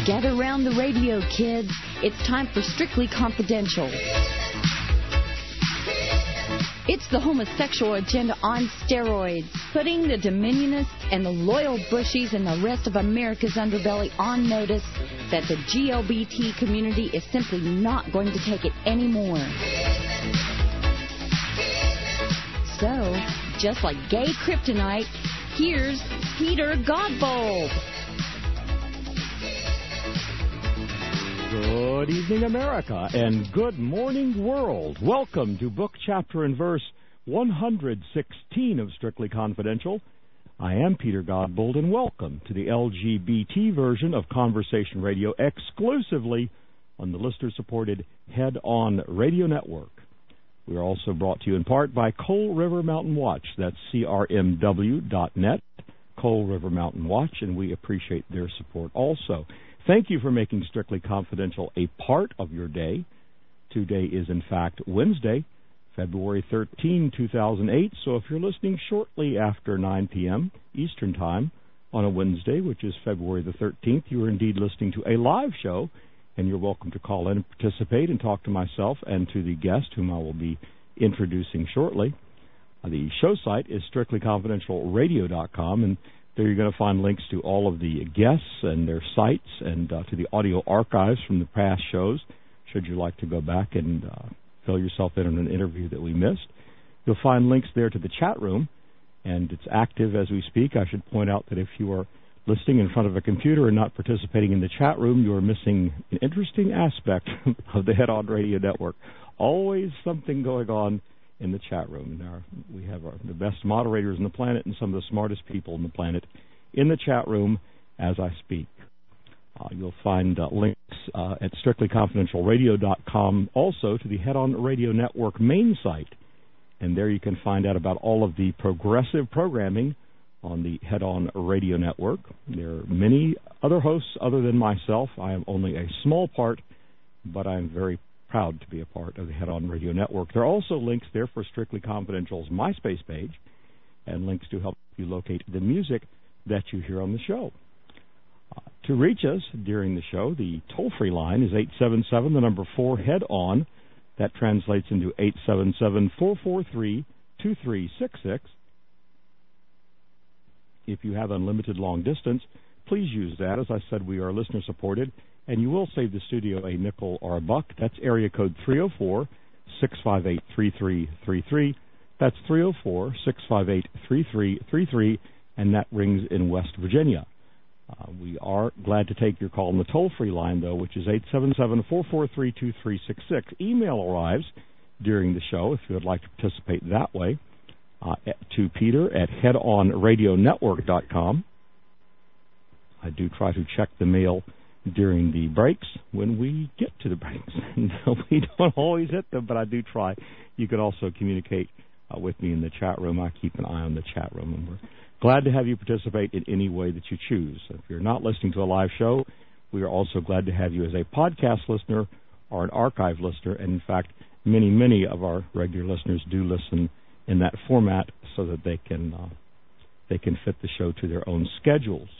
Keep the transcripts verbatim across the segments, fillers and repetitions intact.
Gather round the radio, kids. It's time for Strictly Confidential. It's the homosexual agenda on steroids, putting the Dominionists and the loyal Bushies and the rest of America's underbelly on notice that the G L B T community is simply not going to take it anymore. So, just like gay kryptonite, here's Peter Godbold. Good evening, America, and good morning, world. Welcome to book, chapter, and verse one hundred sixteen of Strictly Confidential. I am Peter Godbold, and welcome to the L G B T version of Conversation Radio exclusively on the listener-supported Head On Radio Network. We are also brought to you in part by Coal River Mountain Watch. That's C R M W dot net, Coal River Mountain Watch, and we appreciate their support also. Thank you for making Strictly Confidential a part of your day. Today is, in fact, Wednesday, February thirteenth, two thousand eight. So if you're listening shortly after nine p.m. Eastern Time on a Wednesday, which is February the thirteenth, you are indeed listening to a live show, and you're welcome to call in and participate and talk to myself and to the guest, whom I will be introducing shortly. Uh, the show site is strictly confidential radio dot com, and there you're going to find links to all of the guests and their sites and uh, to the audio archives from the past shows, should you like to go back and uh, fill yourself in on an interview that we missed. You'll find links there to the chat room, and it's active as we speak. I should point out that if you are listening in front of a computer and not participating in the chat room, you are missing an interesting aspect of the Head On Radio Network. Always something going on in the chat room. And our, we have our, the best moderators on the planet and some of the smartest people on the planet in the chat room as I speak. Uh, you'll find uh, links uh, at strictly confidential radio dot com also to the Head On Radio Network main site. And there you can find out about all of the progressive programming on the Head On Radio Network. There are many other hosts other than myself. I am only a small part, but I am very proud to be a part of the Head On Radio Network. There are also links there for Strictly Confidential's MySpace page and links to help you locate the music that you hear on the show. Uh, to reach us during the show, the toll-free line is eight seven seven, the number four, Head On. That translates into eight seven seven, four four three, two three six six. If you have unlimited long distance, please use that. As I said, we are listener-supported, and you will save the studio a nickel or a buck. That's area code three oh four, six five eight, three three three three. That's three oh four, six five eight, three three three three, and that rings in West Virginia. Uh, we are glad to take your call on the toll-free line, though, which is eight seven seven, four four three, two three six six. Email arrives during the show if you would like to participate that way uh, to Peter at head on radio network dot com. I do try to check the mail during the breaks when we get to the breaks. We don't always hit them, but I do try. You can also communicate uh, with me in the chat room. I keep an eye on the chat room, and we're glad to have you participate in any way that you choose. If you're not listening to a live show, we are also glad to have you as a podcast listener or an archive listener, and in fact, many, many of our regular listeners do listen in that format so that they can uh, they can fit the show to their own schedules.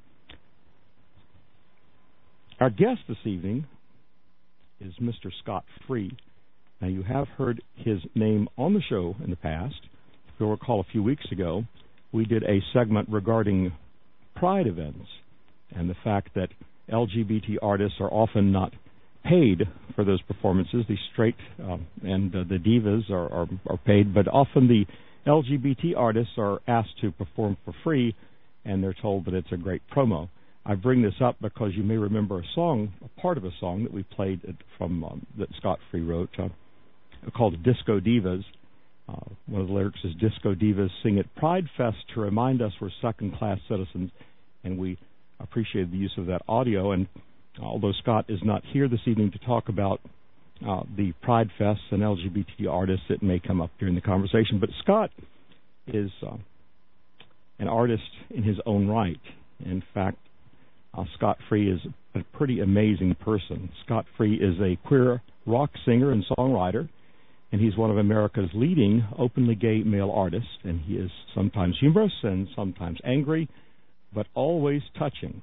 Our guest this evening is Mister Scott Free. Now, you have heard his name on the show in the past. If you'll recall, a few weeks ago, we did a segment regarding pride events and the fact that L G B T artists are often not paid for those performances. The straight uh, and uh, the divas are, are, are paid, but often the L G B T artists are asked to perform for free, and they're told that it's a great promo. I bring this up because you may remember a song, a part of a song that we played from um, that Scott Free wrote uh, called Disco Divas. Uh, one of the lyrics is, Disco Divas sing at Pride Fest to remind us we're second-class citizens, and we appreciated the use of that audio. And although Scott is not here this evening to talk about uh, the Pride Fest and L G B T artists, it may come up during the conversation. But Scott is uh, an artist in his own right. In fact, Uh, Scott Free is a pretty amazing person. Scott Free is a queer rock singer and songwriter, and he's one of America's leading openly gay male artists, and he is sometimes humorous and sometimes angry, but always touching.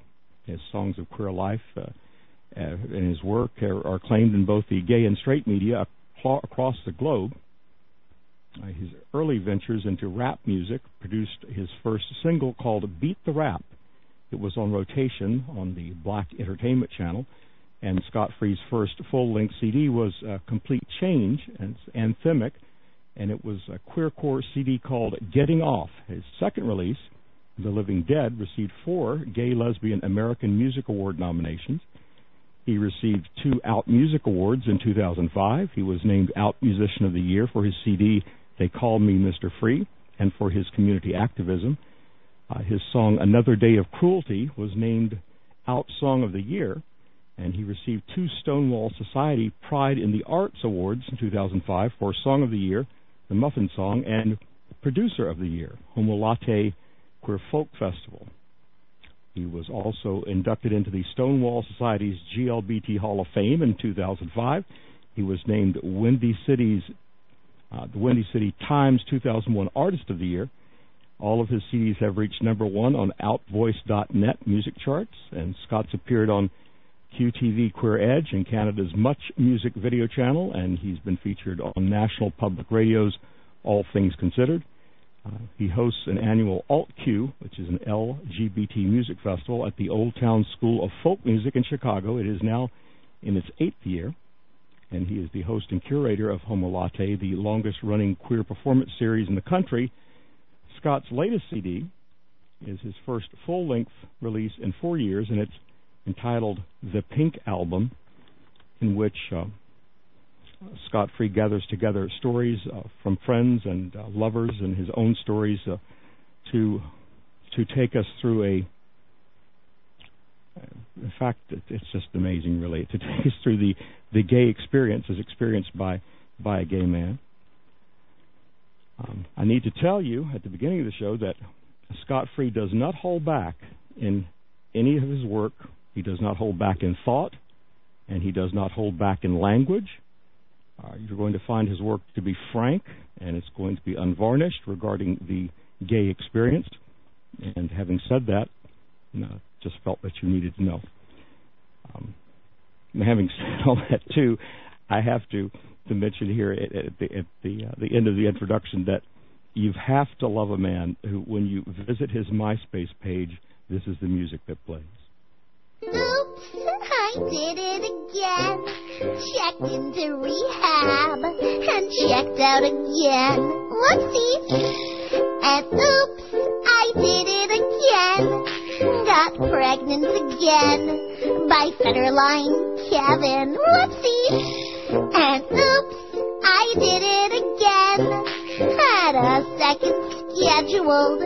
His songs of queer life uh, uh, and his work are, are claimed in both the gay and straight media aclo- across the globe. Uh, his early ventures into rap music produced his first single called Beat the Rap. It was on rotation on the Black Entertainment Channel, and Scott Free's first full-length C D was uh, Complete Change, and it's anthemic, and it was a queercore C D called Getting Off. His second release, The Living Dead, received four Gay Lesbian American Music Award nominations. He received two Out Music Awards in two thousand five. He was named Out Musician of the Year for his C D They Call Me Mister Free, and for his community activism. Uh, his song Another Day of Cruelty was named Out Song of the Year, and he received two Stonewall Society Pride in the Arts Awards in two thousand five for Song of the Year, The Muffin Song, and Producer of the Year, Homo Latte Queer Folk Festival. He was also inducted into the Stonewall Society's G L B T Hall of Fame in two thousand five. He was named Windy City's uh, the Windy City Times two thousand one Artist of the Year. All of his C Ds have reached number one on outvoice dot net music charts, and Scott's appeared on Q T V Queer Edge and Canada's Much Music video channel, and he's been featured on National Public Radio's All Things Considered. Uh, he hosts an annual Alt Q, which is an L G B T music festival at the Old Town School of Folk Music in Chicago. It is now in its eighth year, and he is the host and curator of Homo Latte, the longest-running queer performance series in the country. Scott's latest C D is his first full-length release in four years, and it's entitled The Pink Album, in which uh, Scott Free gathers together stories uh, from friends and uh, lovers and his own stories uh, to to take us through a. In fact, it's just amazing, really, to take us through the, the gay experience as experienced by by a gay man. Um, I need to tell you at the beginning of the show that Scott Free does not hold back in any of his work. He does not hold back in thought, and he does not hold back in language. Uh, you're going to find his work to be frank, and it's going to be unvarnished regarding the gay experience. And having said that, you know, just felt that you needed to know. Um, having said all that, too, I have to, to mention here at, at the, at the, uh, the end of the introduction that you have to love a man who, when you visit his MySpace page, this is the music that plays. Oops, I did it again. Checked into rehab and checked out again. Whoopsie. And oops, I did it again. Got pregnant again by Federline Kevin. Whoopsie. And oops, I did it again. Had a second scheduled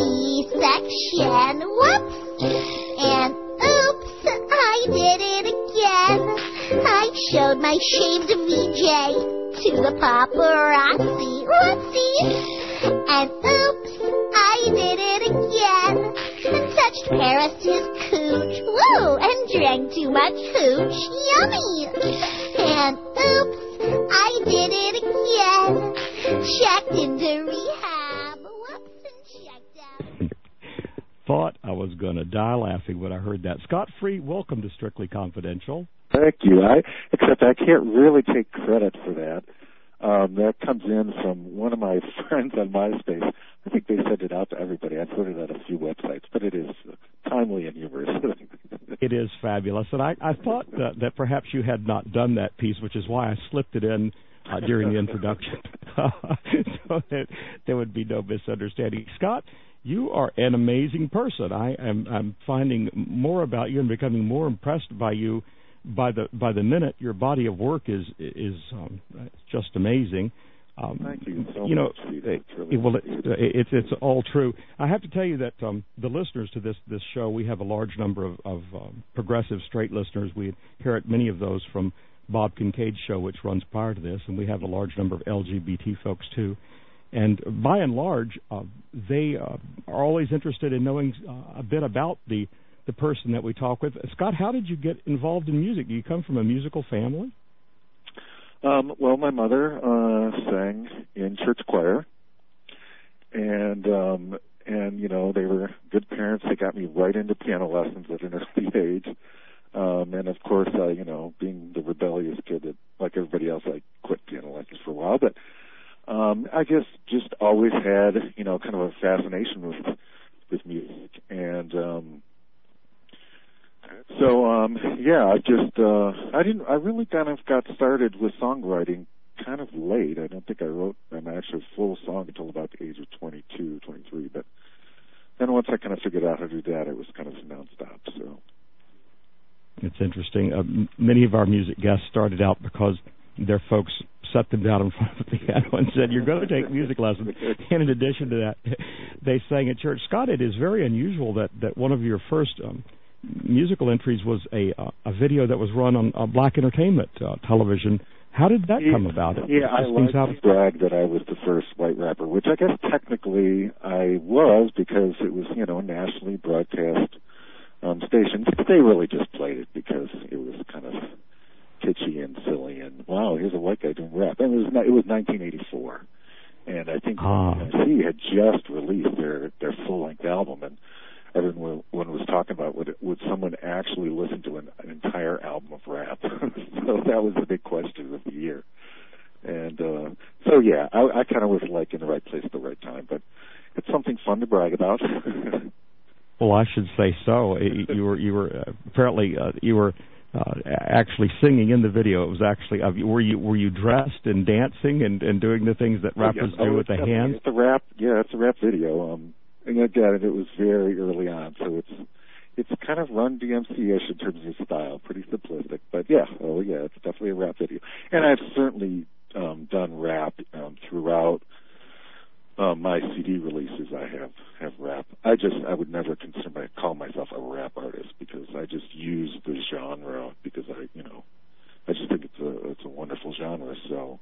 C-section. Whoops. And oops, I did it again. I showed my shaved V J to the paparazzi. Whoopsie. And oops, I did it again. And touched Paris his cooch. Whoa, and drank too much hooch. Yummy. And oops, I did it again. Checked into rehab. Whoops, and checked out. Thought I was going to die laughing when I heard that. Scott Free, welcome to Strictly Confidential. Thank you. I except I can't really take credit for that. Um, that comes in from one of my friends on MySpace. I think they sent it out to everybody. I've put it on a few websites, but it is timely and humorous. It is fabulous. And I, I thought that, that perhaps you had not done that piece, which is why I slipped it in uh, during the introduction, so that there would be no misunderstanding. Scott, you are an amazing person. I am I'm finding more about you and becoming more impressed by you by the by the minute. Your body of work is is um, just amazing. Um, Thank you so you know, much. It, really well, it, it's it's all true. I have to tell you that um, the listeners to this this show, we have a large number of, of um, progressive straight listeners. We inherit many of those from Bob Kincaid's show, which runs prior to this, and we have a large number of L G B T folks too. And by and large, uh, they uh, are always interested in knowing uh, a bit about the the person that we talk with. Scott, how did you get involved in music? Do you come from a musical family? Um, well, my mother uh, sang in church choir, and um, and you know they were good parents. They got got me right into piano lessons at an early age. Um, and, of course, uh, you know, being the rebellious kid that, like everybody else, I quit piano lessons for a while. But um, I guess just always had, you know, kind of a fascination with with music. And um, so, um, yeah, I just, uh, I didn't, I really kind of got started with songwriting kind of late. I don't think I wrote an actual full song until about the age of twenty-two, twenty-three. But then once I kind of figured out how to do that, it was kind of nonstop, so. It's interesting. Uh, m- many of our music guests started out because their folks set them down in front of the piano and said, you're going to take music lessons. And in addition to that, they sang at church. Scott, it is very unusual that, that one of your first um, musical entries was a uh, a video that was run on uh, Black Entertainment uh, television. How did that come about? It yeah, I like to brag that I was the first white rapper, which I guess technically I was because it was, you know, nationally broadcast Um, stations, but they really just played it because it was kind of kitschy and silly. And wow, here's a white guy doing rap. And it was it was nineteen eighty-four, and I think ah. M C had just released their their full length album, and everyone was talking about would would someone actually listen to an, an entire album of rap? So that was the big question of the year. And uh, so yeah, I, I kind of was like in the right place at the right time, but it's something fun to brag about. Well, I should say so. You were you were uh, apparently uh, you were uh, actually singing in the video. It was actually uh, were you were you dressed and dancing and, and doing the things that rappers oh, yeah. do oh, with the hands? It's a rap, yeah, it's a rap video. Um, and again, it was very early on, so it's it's kind of Run D M C-ish in terms of style, pretty simplistic. But yeah, oh yeah, it's definitely a rap video. And I've certainly um, done rap um, throughout. Um, my C D releases, I have have rap. I just I would never consider my, call myself a rap artist because I just use the genre because I you know I just think it's a it's a wonderful genre. So,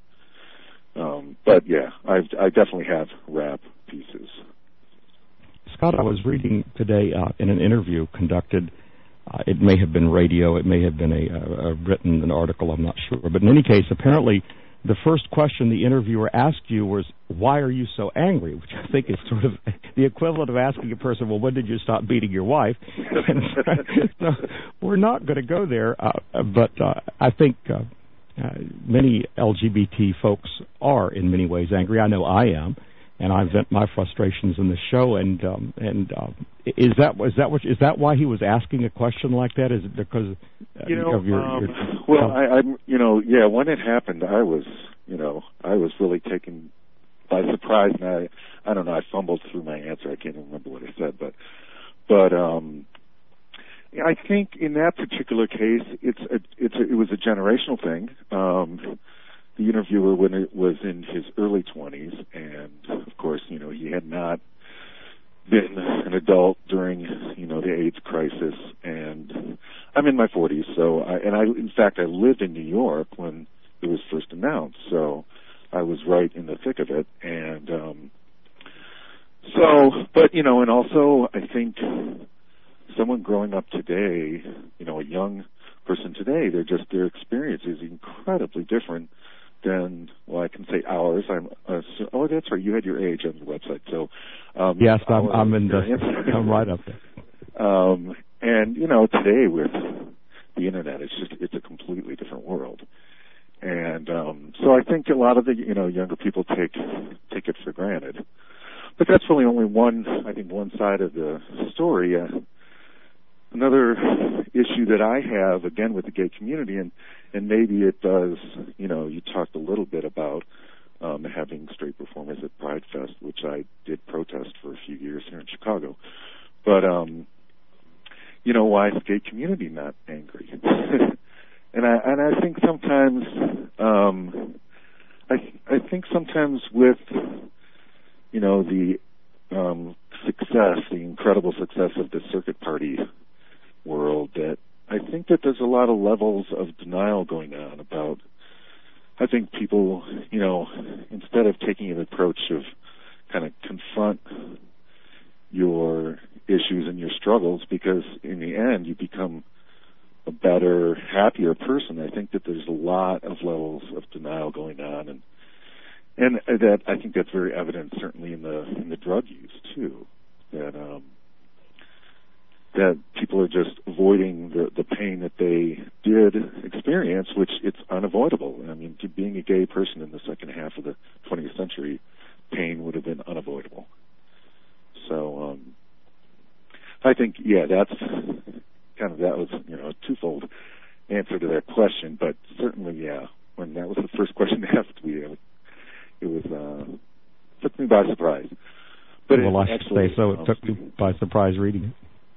um, but yeah, I I definitely have rap pieces. Scott, I was reading today uh, in an interview conducted. Uh, it may have been radio, it may have been a, a, a written an article. I'm not sure, but in any case, apparently. The first question the interviewer asked you was, why are you so angry? Which I think is sort of the equivalent of asking a person, well, when did you stop beating your wife? And so we're not going to go there, uh, but uh, I think uh, uh, many L G B T folks are in many ways angry. I know I am, and I vent my frustrations in the show. And um, and uh, is that is that what is that why he was asking a question like that? Is it because uh, you know, of your, um, your well, I, I'm you know, yeah, when it happened, I was you know, I was really taken by surprise, and I I don't know, I fumbled through my answer. I can't even remember what I said, but but um, I think in that particular case, it's a, it's a, it was a generational thing. Um, the interviewer, when it was in his early twenties, and of course, you know, he had not been an adult during, you know, the AIDS crisis, and I'm in my forties, so I, and I, in fact, I lived in New York when it was first announced, so I was right in the thick of it, and um, so, but you know, and also I think someone growing up today, you know, a young person today, they're just their experience is incredibly different than, well, I can say ours. I'm uh, so, oh, that's right. You had your age on the website, so um, yes, I'm, I'm in the. I'm right up there. Um, and you know, today with the internet, it's just it's a completely different world. And um, so I think a lot of the you know younger people take take it for granted. But that's really only one. I think one side of the story. Uh, Another issue that I have, again, with the gay community, and, and maybe it does, you know, you talked a little bit about um, having straight performers at Pride Fest, which I did protest for a few years here in Chicago. But, um, you know, why is the gay community not angry? and I and I think sometimes, um, I I think sometimes with, you know, the um, success, the incredible success of the circuit party world, that I think that there's a lot of levels of denial going on about, I think people, you know, instead of taking an approach of kind of confront your issues and your struggles, because in the end you become a better, happier person, I think that there's a lot of levels of denial going on, and and that I think that's very evident certainly in the in the drug use too, that um that people are just avoiding the, the pain that they did experience, which it's unavoidable. I mean, to being a gay person in the second half of the twentieth century, pain would have been unavoidable. So um, I think, yeah, that's kind of, that was, you know, a twofold answer to that question. But certainly, yeah, when that was the first question asked me, it was, uh, took me by surprise. But well, it I actually, say so. It um, took me by surprise reading it.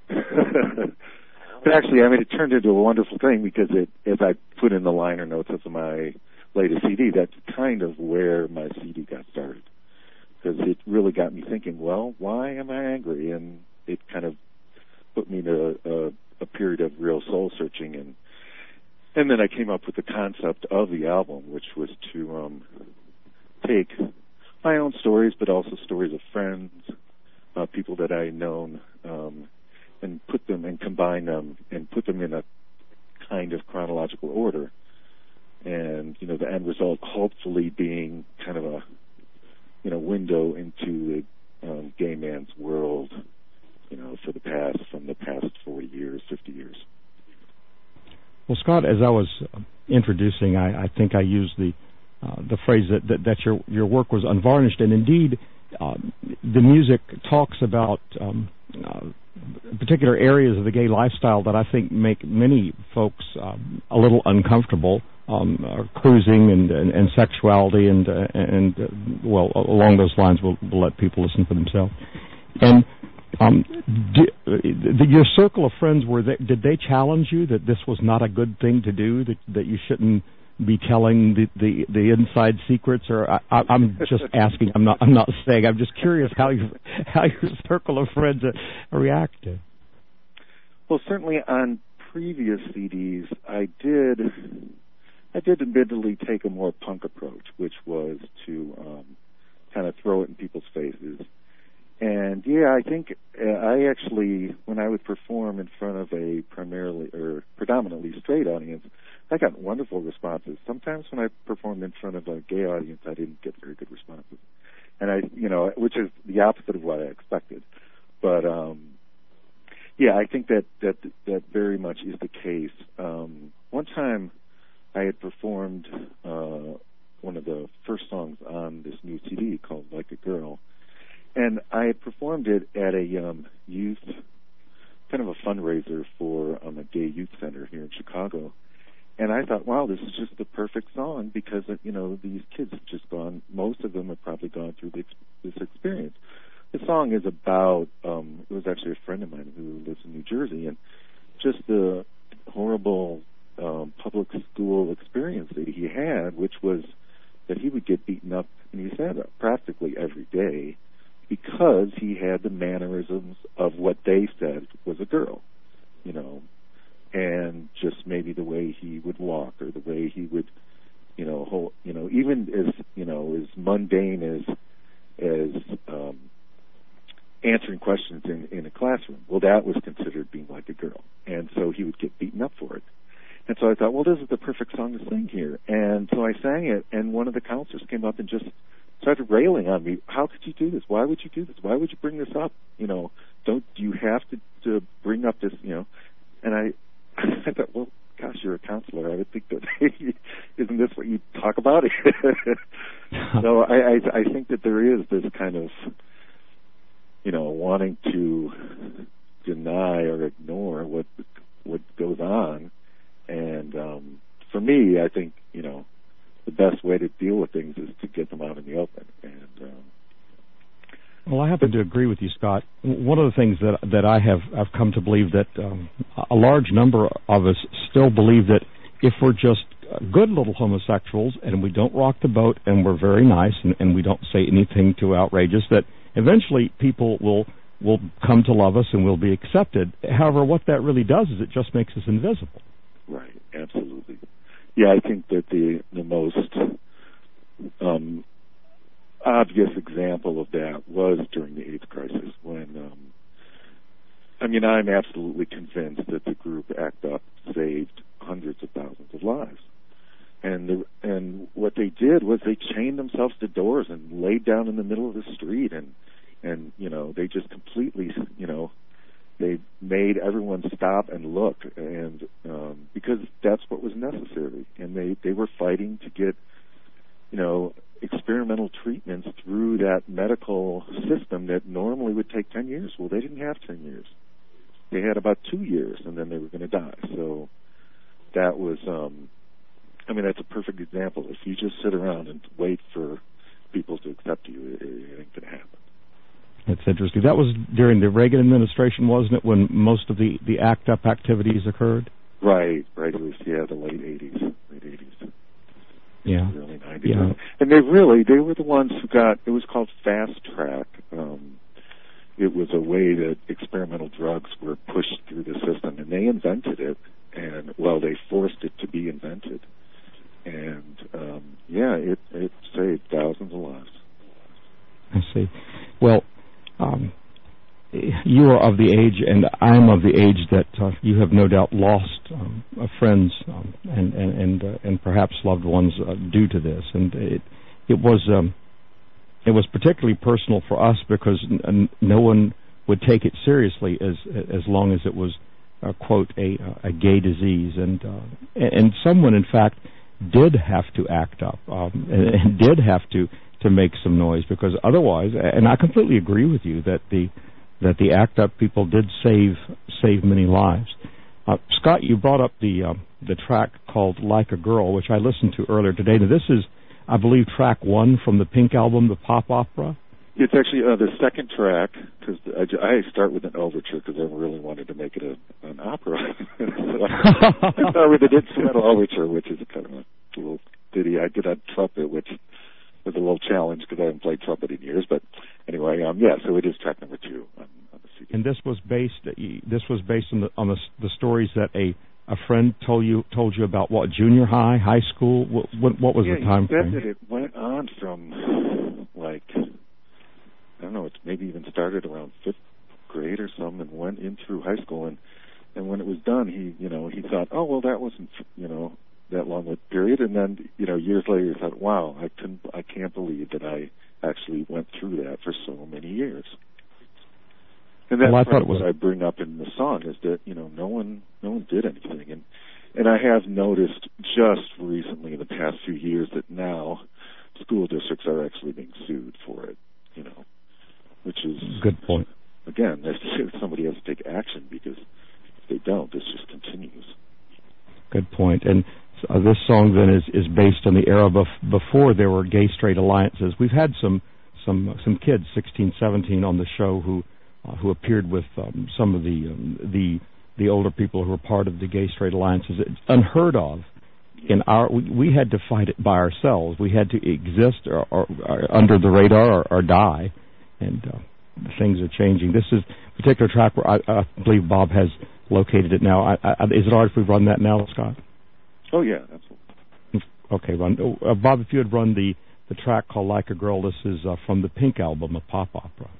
But actually, I mean, it turned into a wonderful thing because it, as I put in the liner notes of my latest C D, that's kind of where my C D got started. Because it really got me thinking, well, why am I angry? And it kind of put me into a, a period of real soul searching. And and then I came up with the concept of the album, which was to um, take my own stories, but also stories of friends, uh, people that I had known, um, and put them and combine them and put them in a kind of chronological order. And, you know, the end result hopefully being kind of a, you know, window into the um, gay man's world, you know, for the past, from the past forty years, fifty years. Well, Scott, as I was introducing, I, I think I used the uh, the phrase that, that, that your your work was unvarnished, and indeed, um, the music talks about um, uh, particular areas of the gay lifestyle that I think make many folks um, a little uncomfortable. Um, uh, cruising and, and, and sexuality and uh, and uh, well, along those lines, we'll, we'll let people listen for themselves. And um, did, uh, your circle of friends, were they, did they challenge you that this was not a good thing to do, that that you shouldn't be telling the, the, the inside secrets? Or I, I, I'm just asking. I'm not. I'm not saying. I'm just curious how you how your circle of friends uh, reacted. Well, certainly on previous C Ds, I did. I did admittedly take a more punk approach, which was to um, kind of throw it in people's faces. And yeah, I think uh, I actually, when I would perform in front of a primarily or predominantly straight audience, I got wonderful responses. Sometimes when I performed in front of a gay audience, I didn't get very good responses. And I, you know, which is the opposite of what I expected. But um, yeah, I think that that that very much is the case. Um, one time, I had performed uh, one of the first songs on this new C D called Like a Girl, and I had performed it at a um, youth, kind of a fundraiser for um, a gay youth center here in Chicago. And I thought, wow, this is just the perfect song because, you know, these kids have just gone, most of them have probably gone through this, this experience. The song is about, um, it was actually a friend of mine who lives in New Jersey, and just the horrible Um, public school experience that he had, which was that he would get beaten up, and he said, practically every day, because he had the mannerisms of what they said was a girl, you know, and just maybe the way he would walk or the way he would, you know, hold, you know, even as, you know, as mundane as as um, answering questions in, in a classroom. Well, that was considered being like a girl, and so he would get beaten up for it. And so I thought, well, this is the perfect song to sing here. And so I sang it, and one of the counselors came up and just started railing on me. How could you do this? Why would you do this? Why would you bring this up? You know, don't you have to, to bring up this, you know? And I, I thought, well, gosh, you're a counselor. I would think that, isn't this what you talk about? So I, I, I think that there is this kind of, you know, wanting to deny or ignore what what goes on. And um, for me, I think, you know, the best way to deal with things is to get them out in the open. And um, well, I happen to agree with you, Scott. One of the things that that I have I've come to believe that um, a large number of us still believe that if we're just good little homosexuals and we don't rock the boat and we're very nice and, and we don't say anything too outrageous, that eventually people will will come to love us and we'll be accepted. However, what that really does is it just makes us invisible. Right, absolutely. Yeah, I think that the the most um, obvious example of that was during the AIDS crisis when, um, I mean, I'm absolutely convinced that the group ACT UP saved hundreds of thousands of lives. And the, and what they did was they chained themselves to doors and laid down in the middle of the street and, and you know, they just completely, you know, they made everyone stop and look, and um, because that's what was necessary. And they, they were fighting to get, you know, experimental treatments through that medical system that normally would take ten years. Well, they didn't have ten years. They had about two years, and then they were going to die. So that was, um, I mean, that's a perfect example. If you just sit around and wait for people to accept you, it, it ain't going to happen. That's interesting. That was during the Reagan administration, wasn't it, when most of the, the ACT UP activities occurred? Right, right. It was, yeah, the late eighties, late eighties. Yeah. Early nineties. Yeah. And they really, they were the ones who got, it was called Fast Track. Um, it was a way that experimental drugs were pushed through the system, and they invented it, and, well, they forced it to be invented. And, um, yeah, it, it saved thousands of lives. I see. Well, um, you are of the age, and I'm of the age that uh, you have no doubt lost um, uh, friends um, and and and, uh, and perhaps loved ones uh, due to this. And it it was um, it was particularly personal for us because n- no one would take it seriously as as long as it was uh, quote a a gay disease, and uh, and someone in fact did have to act up um, and, and did have to. to make some noise, because otherwise, and I completely agree with you that the that the ACT UP people did save save many lives. Uh, Scott, you brought up the uh, the track called "Like a Girl," which I listened to earlier today. Now, this is, I believe, track one from the Pink album, the pop opera. It's actually uh, the second track, because I, I start with an overture because I really wanted to make it a, an opera. So I, I start with an instrumental overture, which is a kind of a little ditty I did on trumpet, which was a little challenge because I haven't played trumpet in years. But anyway, um, yeah, so it is track number two on, on the C D. And this was based. This was based on the on the, the stories that a, a friend told you told you about. What, junior high, high school? What what, what was yeah, the time he said frame? that it went on from like I don't know. It maybe even started around fifth grade or something, and went in through high school. And and when it was done, he you know he thought, oh well, that wasn't you know. that long a period, and then you know years later he thought, wow, I can I can't believe that I actually went through that for so many years. And that's well, I part thought of it was... what I bring up in the song is that you know no one no one did anything, and and I have noticed just recently in the past few years that now school districts are actually being sued for it, you know, which is good point. Again, somebody has to take action, because if they don't, this just continues. Good point. And Uh, this song then is, is based on the era bef- before there were gay-straight alliances. We've had some some some kids, sixteen, seventeen, on the show who uh, who appeared with um, some of the um, the the older people who were part of the gay-straight alliances. It's unheard of. In our, we, we had to fight it by ourselves. We had to exist or, or, or under the radar or, or die, and uh, things are changing. This is a particular track where I, I believe Bob has located it now. I, I, is it all right if we run that now, Scott? Oh, yeah, absolutely. Okay, run. Uh, Bob, if you would run the, the track called Like a Girl, this is uh, from the Pink album, a pop opera.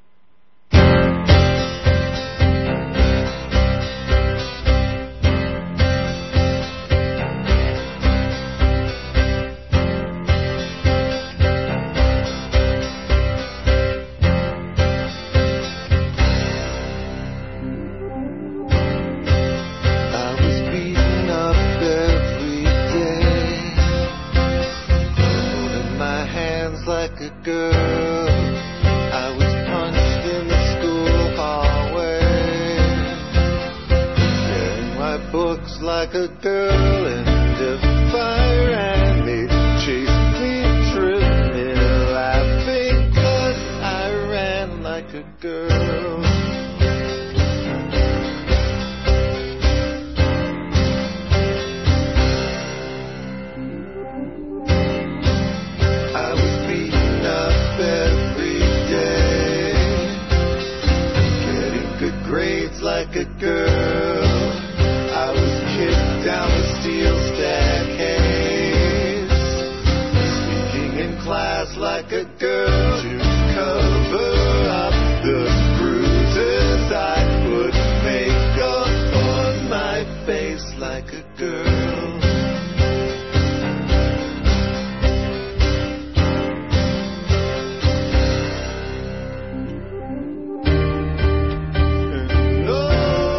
Like a girl and a fire, and they chased me, tripped me, laughing, 'cause I ran like a girl. I was beaten up every day, getting good grades like a girl. I was kicked down the steel staircase, speaking in class like a girl to cover up the bruises. I put makeup on my face like a girl. And oh,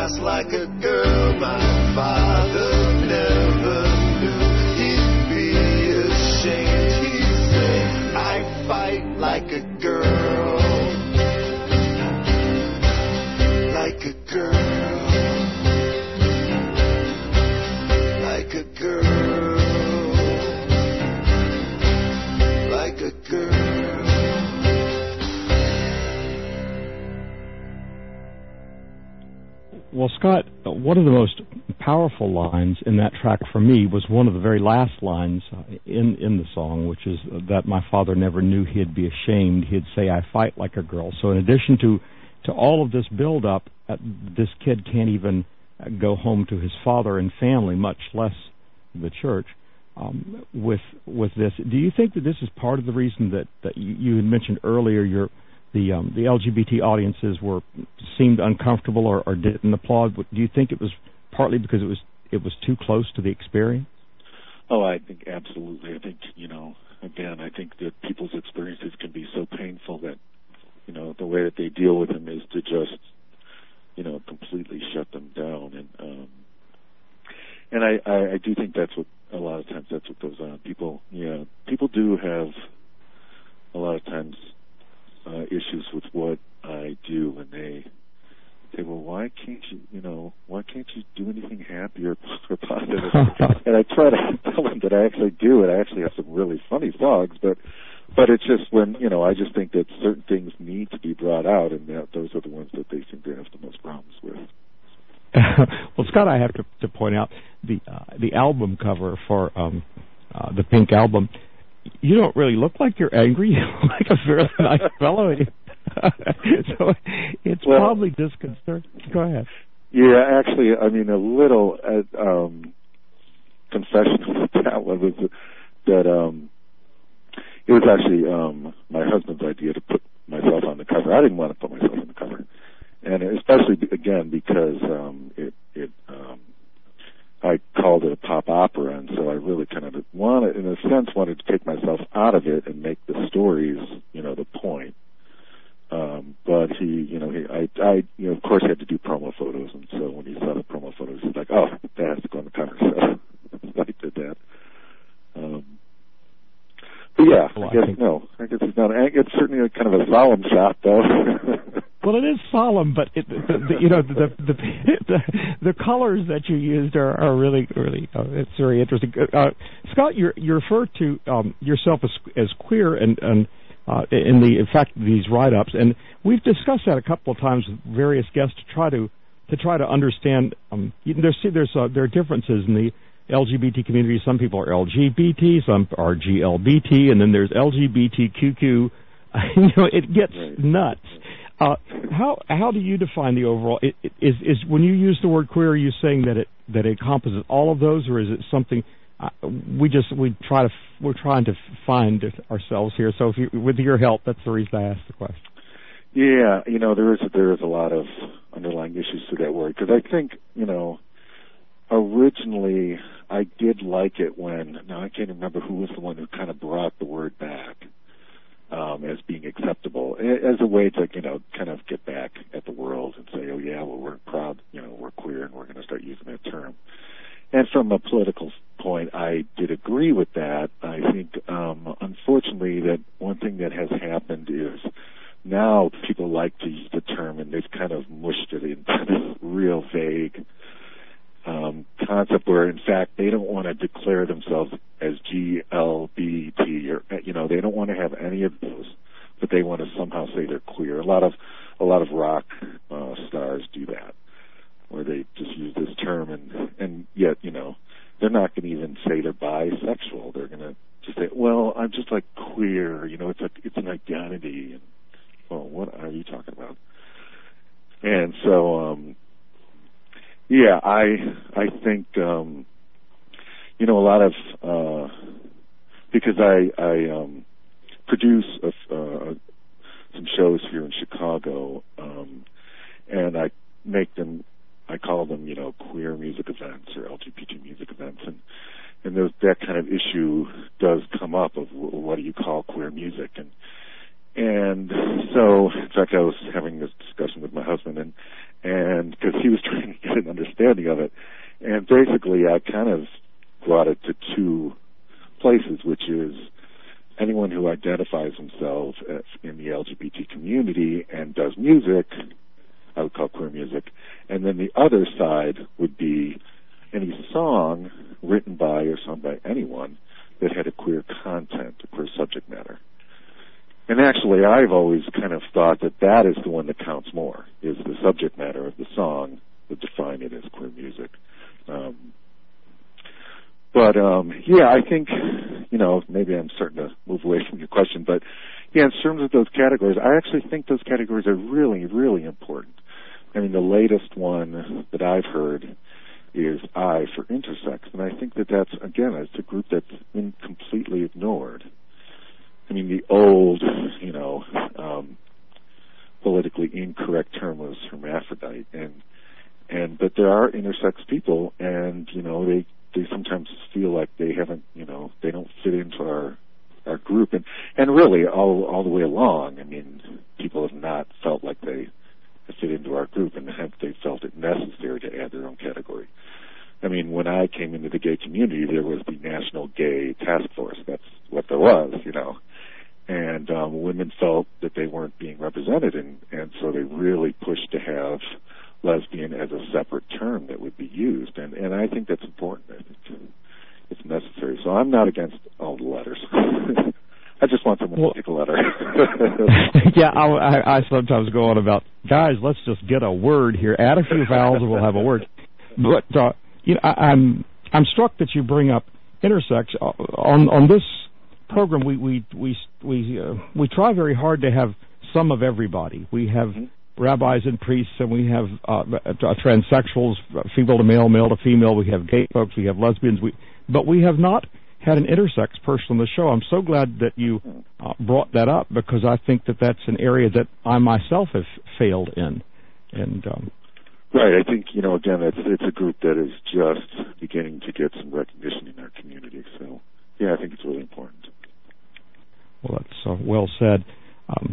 class like a girl. My father never knew he'd be ashamed. He'd say, I fight like a girl, like a girl, like a girl, like a girl. Well, Scott, one of the most powerful lines in that track for me was one of the very last lines in, in the song, which is that my father never knew he'd be ashamed. He'd say, I fight like a girl. So in addition to, to all of this build-up, uh, this kid can't even go home to his father and family, much less the church, um, with with this. Do you think that this is part of the reason that, that you, you had mentioned earlier your the um, the L G B T audiences were seemed uncomfortable or, or didn't applaud? Do you think it was partly because it was it was too close to the experience? Oh, I think absolutely. I think, you know, again, I think that people's experiences can be so painful that, you know, the way that they deal with them is to just, you know, completely shut them down. And um, and I, I, I do think that's what a lot of times that's what goes on. People, yeah, people do have a lot of times uh, issues with what I do, and they say, well, why can't you, you know, why can't you do anything happy or, or positive? And I try to tell them that I actually do, and I actually have some really funny songs, but but it's just when, you know, I just think that certain things need to be brought out, and that those are the ones that they seem to have the most problems with. Well, Scott, I have to, to point out the uh, the album cover for um, uh, the Pink Album. You don't really look like you're angry. You look like a very nice fellow. So it's well, probably disconcerting. Go ahead. Yeah, actually, I mean, a little uh, um, confession with that one was that um, it was actually um, my husband's idea to put myself on the cover. I didn't want to put myself on the cover, and especially again because um, it it um, I called it a pop opera, and so I really kind of wanted, in a sense, wanted to take myself out of it and make the stories, you know, the point. Um, but he, you know, he, I, I, you know, of course, had to do promo photos, and so when he saw the promo photos, he's like, "Oh, that has to go on the cover." So I did that. Um, but yeah, well, I guess I think... no, I guess it's not. It's certainly a kind of a solemn shot, though. Well, it is solemn, but it, the, the, you know, the the, the the colors that you used are, are really, really, uh, it's very interesting. Uh, Scott, you you refer to um, yourself as as queer, and and uh, in the in fact these write-ups, and we've discussed that a couple of times with various guests to try to to try to understand. Um, you, there's there's uh, there are differences in the L G B T community. Some people are L G B T, some are G L B T, and then there's L G B T Q Q. You know, it gets nuts. Uh, how how do you define the overall? It, it, is is when you use the word queer, are you saying that it that it encompasses all of those, or is it something uh, we just we try to we're trying to find ourselves here? So if you, with your help, that's the reason I asked the question. Yeah, you know, there is there is a lot of underlying issues to that word, because I think, you know, originally I did like it when, now I can't remember who was the one who kind of brought the word back. Um, as being acceptable, as a way to, you know, kind of get back at the world and say, oh yeah, well, we're proud, you know, we're queer, and we're going to start using that term. And from a political point, I did agree with that. I think, um, unfortunately, that one thing that has happened is now people like to use the term, and they've kind of mushed it into this real vague Um, concept where, in fact, they don't want to declare themselves as G L B T, or, you know, they don't want to have any of those, but they want to somehow say they're queer. A lot of a lot of rock uh, stars do that, where they just use this term, and and yet, you know, they're not going to even say they're bisexual. They're going to just say, well, I'm just like queer, you know, it's a it's an identity. And well, what are you talking about? And so. um Yeah, I I think um, you know, a lot of uh, because I I um, produce a, uh, some shows here in Chicago, um, and I make them, I call them, you know, queer music events or L G B T music events, and and those, that kind of issue does come up of what do you call queer music, and and so in fact I was having this discussion with my husband, and and because he was trying to get an understanding of it. And basically, I kind of brought it to two places, which is anyone who identifies themselves as in the L G B T community and does music, I would call queer music. And then the other side would be any song written by or sung by anyone that had a queer content, a queer subject matter. And actually, I've always kind of thought that that is the one that counts more, is the subject matter of the song that define it as queer music. Um, but, um, yeah, I think, you know, maybe I'm starting to move away from your question, but, yeah, in terms of those categories, I actually think those categories are really, really important. I mean, the latest one that I've heard is I for intersex, and I think that that's, again, it's a group that's been completely ignored. I mean, the old, you know, um, politically incorrect term was hermaphrodite, and and but there are intersex people, and you know, they they sometimes feel like they haven't, you know, they don't fit into our our group, and and really all all the way along, I mean, people have not felt like they fit into our group, and have they felt it necessary to add their own category. I mean, when I came into the gay community, there was the National Gay Task Force. That's what there was, you know. And um, women felt that they weren't being represented, and, and so they really pushed to have lesbian as a separate term that would be used. And, and I think that's important. I think it's necessary. So I'm not against all the letters. I just want someone well, to take a letter. yeah, I, I, I sometimes go on about, guys, let's just get a word here. Add a few vowels and we'll have a word. But uh, you know, I, I'm I'm struck that you bring up intersex on on this program. We we we we uh, we try very hard to have some of everybody. We have mm-hmm. rabbis and priests, and we have uh, uh, transsexuals, female to male, male to female. We have gay folks. We have lesbians. We but we have not had an intersex person on the show. I'm so glad that you uh, brought that up, because I think that that's an area that I myself have failed in. And um, right, I think, you know, again, it's it's a group that is just beginning to get some recognition in our community. So, yeah, I think it's really important. Well, that's uh, well said. Um,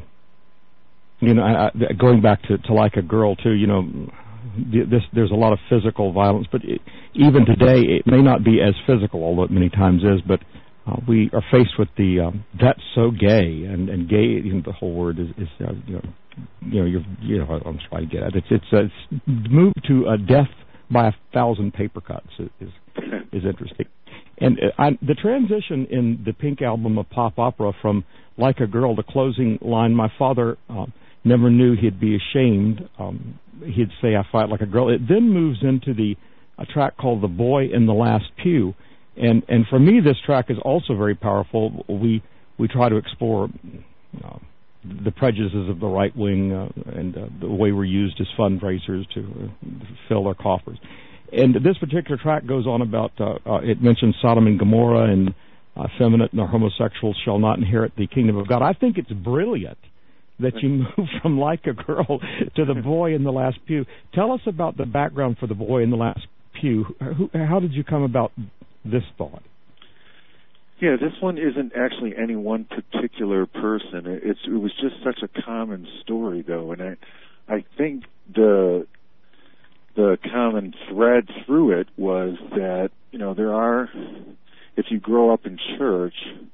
you know, I, I, going back to, to Like a Girl, too, you know, this, there's a lot of physical violence, but it, even today it may not be as physical, although it many times is, but uh, we are faced with the, um, that's so gay, and, and gay, you know, the whole word is, is uh, you know, you know, you're, you know, I'm trying to get at it. It's, it's, uh, it's moved to a death by a thousand paper cuts is, is, is interesting. And uh, I, the transition in the Pink album of pop opera from Like a Girl, the closing line, my father uh, never knew he'd be ashamed. Um, he'd say, I fight like a girl. It then moves into the a track called The Boy in the Last Pew. And and for me, this track is also very powerful. We we try to explore uh, the prejudices of the right wing uh, and uh, the way we're used as fundraisers to uh, fill their coffers. And this particular track goes on about, uh, uh, it mentions Sodom and Gomorrah, and uh, effeminate nor homosexuals shall not inherit the kingdom of God. I think it's brilliant that you move from Like a Girl to The Boy in the Last Pew. Tell us about the background for The Boy in the Last Pew. Who, how did you come about this thought? Yeah, this one isn't actually any one particular person. It's, it was just such a common story, though, and I, I think the the common thread through it was that, you know, there are, if you grow up in church,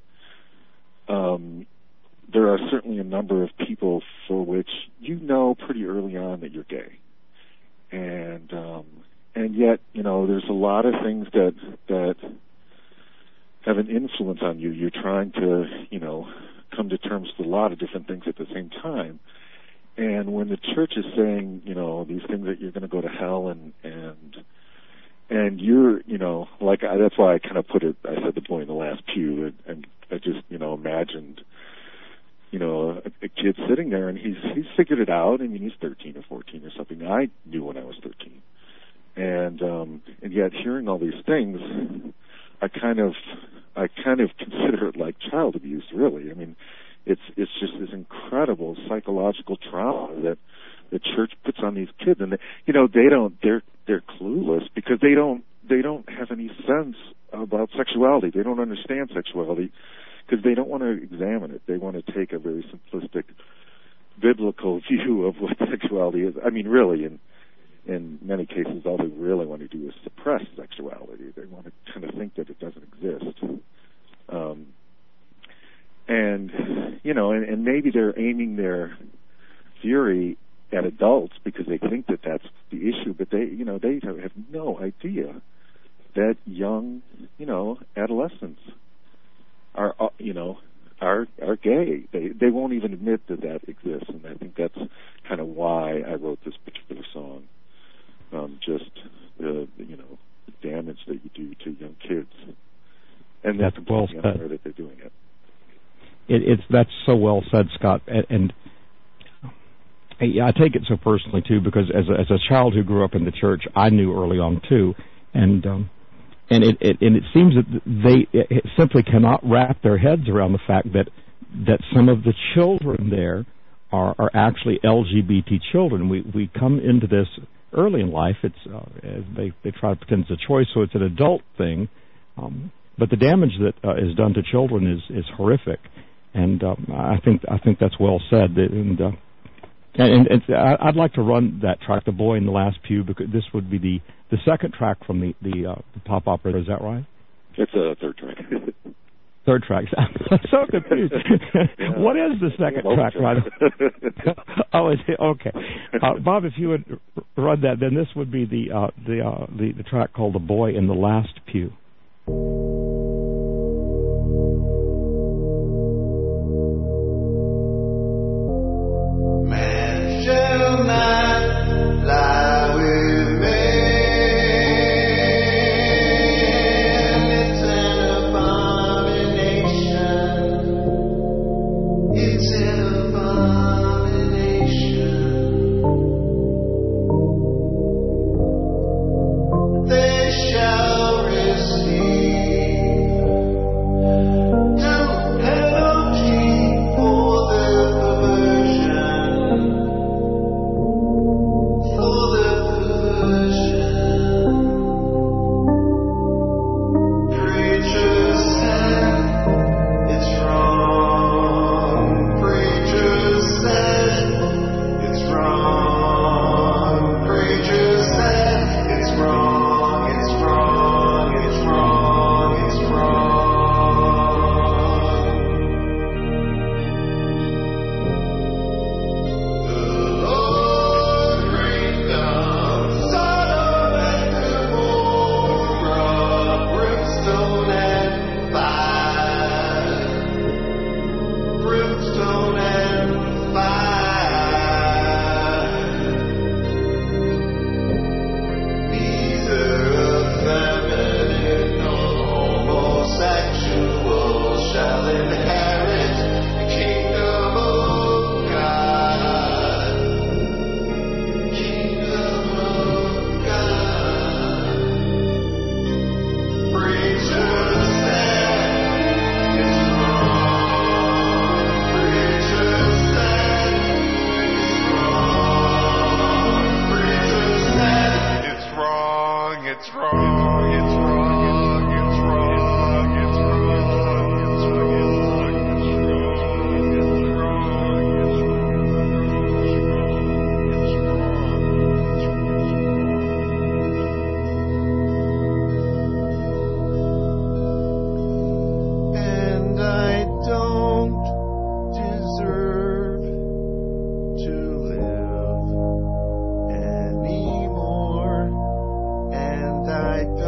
um, there are certainly a number of people for which you know pretty early on that you're gay, and um, and yet, you know, there's a lot of things that that have an influence on you. You're trying to, you know, come to terms with a lot of different things at the same time. And when the church is saying, you know, these things that you're going to go to hell, and and and you're, you know, like I, that's why I kind of put it. I said The Boy in the Last Pew, and, and I just, you know, imagined, you know, a, a kid sitting there, and he's he's figured it out. I mean, he's thirteen or fourteen or something. I knew when I was thirteen, and um, and yet hearing all these things, I kind of I kind of consider it like child abuse, really. I mean, it's it's just this incredible psychological trauma that the church puts on these kids, and they, you know, they don't they're they're clueless because they don't they don't have any sense about sexuality. They don't understand sexuality because they don't want to examine it. They want to take a very simplistic biblical view of what sexuality is. I mean, really, and in many cases, all they really want to do is suppress sexuality. They want to kind of think that it doesn't exist. Um, and, you know, and, and maybe they're aiming their fury at adults because they think that that's the issue, but they, you know, they have no idea that young, you know, adolescents are, uh, you know, are are gay. They they won't even admit that that exists, and I think that's kind of why I wrote this particular song. Um, just the, you know, the damage that you do to young kids, and that's well completely said. unfair that they're doing it. it. It's that's so well said, Scott, and. and I take it so personally too, because as a, as a child who grew up in the church, I knew early on too, and um, and it, it and it seems that they it simply cannot wrap their heads around the fact that that some of the children there are, are actually L G B T children. We we come into this early in life. It's uh, they they try to pretend it's a choice, so it's an adult thing, um, but the damage that uh, is done to children is is horrific, and um, I think I think that's well said. And uh, And, and I'd like to run that track, "The Boy in the Last Pew," because this would be the, the second track from the the, uh, the pop opera. Is that right? It's a third track. Third track. I'm so confused. Yeah. What is the second yeah, track? Right? Oh, is it? Okay. Uh, Bob, if you would run that, then this would be the uh, the, uh, the the track called "The Boy in the Last Pew." Shall not lie with me. It's an abomination. It's an abomination. They shall receive due penalty for their perversion. I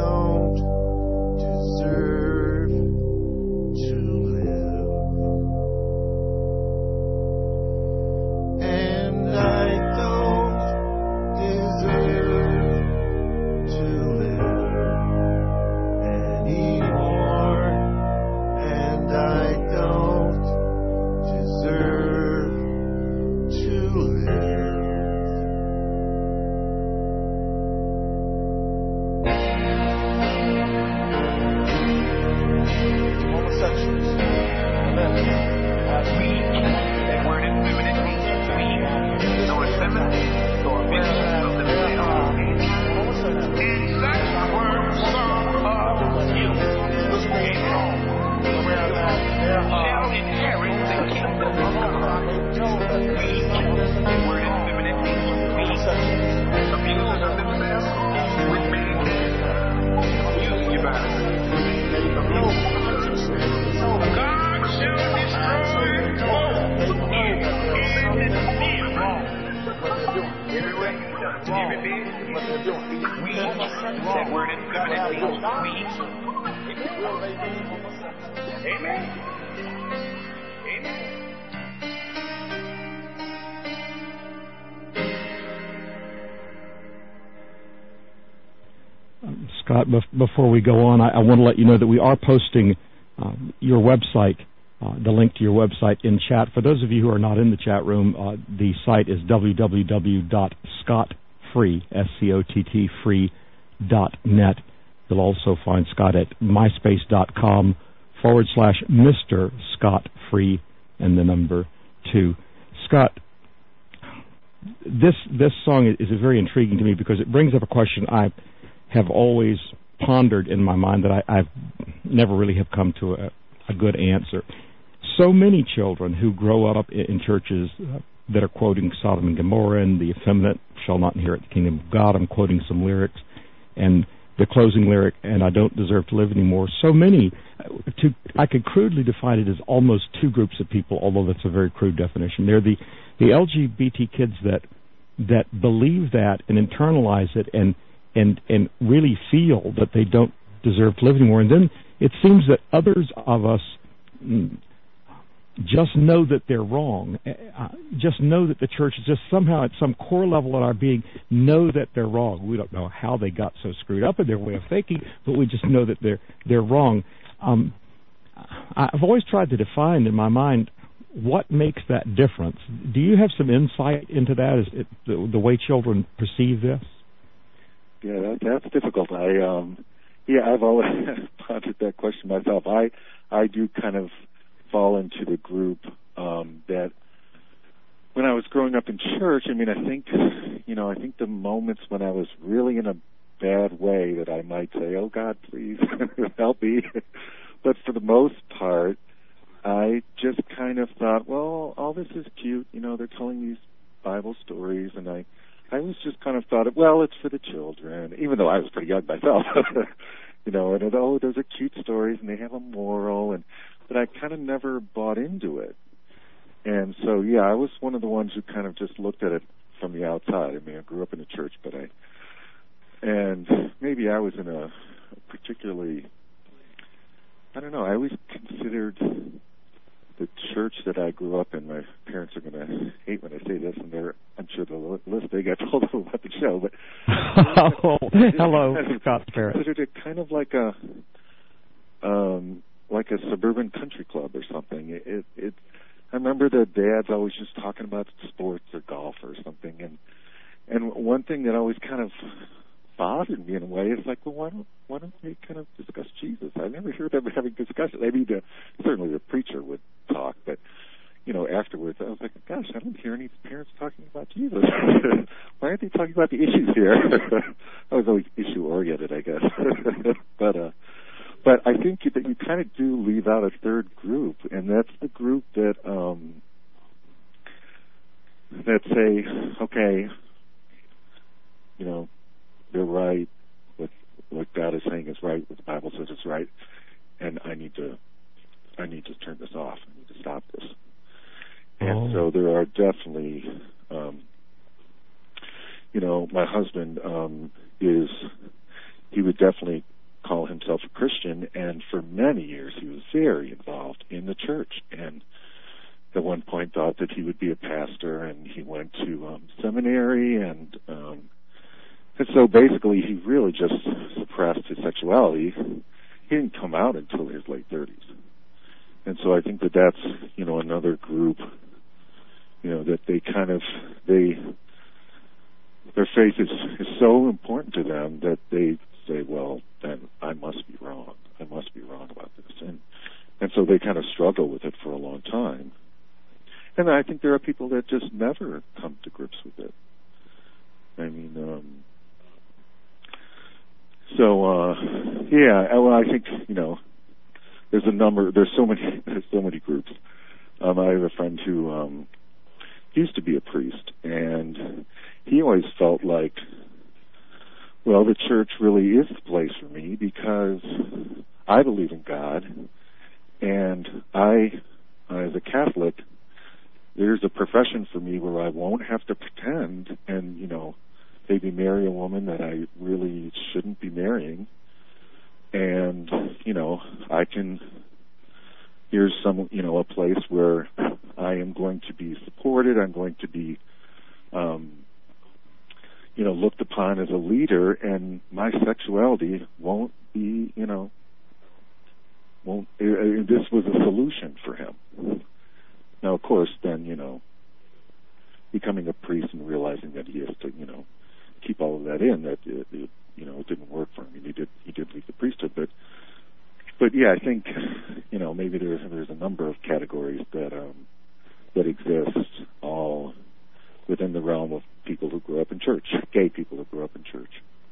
what they're doing. We, that word in biblical means we. Amen. Amen. Um, Scott, bef- before we go on, I, I want to let you know that we are posting um, your website, uh, the link to your website in chat. For those of you who are not in the chat room, uh, the site is w w w dot scott free, S C O T T free dot net. You'll also find Scott at myspace.com forward slash Mister Scott Free and the number two. Scott, this this song is, is very intriguing to me because it brings up a question I have always pondered in my mind that I, I've never really have come to a, a good answer. So many children who grow up in, in churches uh, that are quoting Sodom and Gomorrah and the effeminate shall not inherit the kingdom of God. I'm quoting some lyrics. And the closing lyric, and I don't deserve to live anymore. So many, to, I could crudely define it as almost two groups of people, although that's a very crude definition. They're the, the L G B T kids that that believe that and internalize it and and and really feel that they don't deserve to live anymore. And then it seems that others of us mm, just know that they're wrong, uh, just know that the church is just somehow at some core level in our being know that they're wrong. We don't know how they got so screwed up in their way of thinking, but we just know that they're they're wrong. Um, I've always tried to define in my mind what makes that difference. Do you have some insight into that, is it, the, the way children perceive this? Yeah, that, that's difficult. I um, yeah, I've always pondered that question myself. I I do kind of fall into the group um, that when I was growing up in church, I mean, I think, you know, I think the moments when I was really in a bad way that I might say, oh, God, please help me. But for the most part, I just kind of thought, well, all this is cute. You know, they're telling these Bible stories, and I, I was just kind of thought, well, it's for the children, even though I was pretty young myself. You know, and oh, those are cute stories, and they have a moral, and but I kind of never bought into it. And so, yeah, I was one of the ones who kind of just looked at it from the outside. I mean, I grew up in a church, but I, and maybe I was in a particularly, I don't know, I always considered the church that I grew up in, my parents are going to hate when I say this, and they're, I'm sure they'll list, they got told about the show, but. oh, hello, Scott's parents. I considered it kind of like a, um, like a suburban country club or something. It, it, it, I remember the dads always just talking about sports or golf or something, and and one thing that always kind of bothered me in a way is like, well, why don't why don't they kind of discuss Jesus? I never heard them having discussions. Maybe the certainly the preacher would talk, but you know, afterwards I was like, gosh, I don't hear any parents talking about Jesus. Why aren't they talking about the issues here? I was always issue oriented, I guess, but. uh But I think that you kind of do leave out a third group, and that's the group that um, that say, okay, you know, they're right. What what God is saying is right. What the Bible says is right, and I need to I need to turn this off. I need to stop this. And oh. so there are definitely, um, you know, my husband um, is he would definitely call himself a Christian, and for many years he was very involved in the church, and at one point thought that he would be a pastor, and he went to um, seminary, and um, and so basically he really just suppressed his sexuality. He didn't come out until his late thirties, and so I think that that's, you know, another group, you know, that they kind of they their faith is, is so important to them that they say, well, then I must be wrong. I must be wrong about this. And and so they kind of struggle with it for a long time. And I think there are people that just never come to grips with it. I mean, um, so, uh, yeah, well, I think, you know, there's a number, there's so many, there's so many groups. Um, I have a friend who um, used to be a priest, and he always felt like, well, the church really is the place for me because I believe in God, and I, as a Catholic, there's a profession for me where I won't have to pretend and, you know, maybe marry a woman that I really shouldn't be marrying, and, you know, I can, here's some, you know, a place where I am going to be supported, I'm going to be, um, you know, looked upon as a leader, and my sexuality won't be, you know, won't, uh, this was a solution for him. Now, of course, then, you know, becoming a priest and realizing that he has to, you know, keep all of that in, that, it, it, you know, it didn't work for him. I mean, he did, he did leave the priesthood, but, but yeah, I think, you know, maybe there's, there's a number of categories that, um, that exist all within the realm of people who grew up in church, gay people who grew up in church.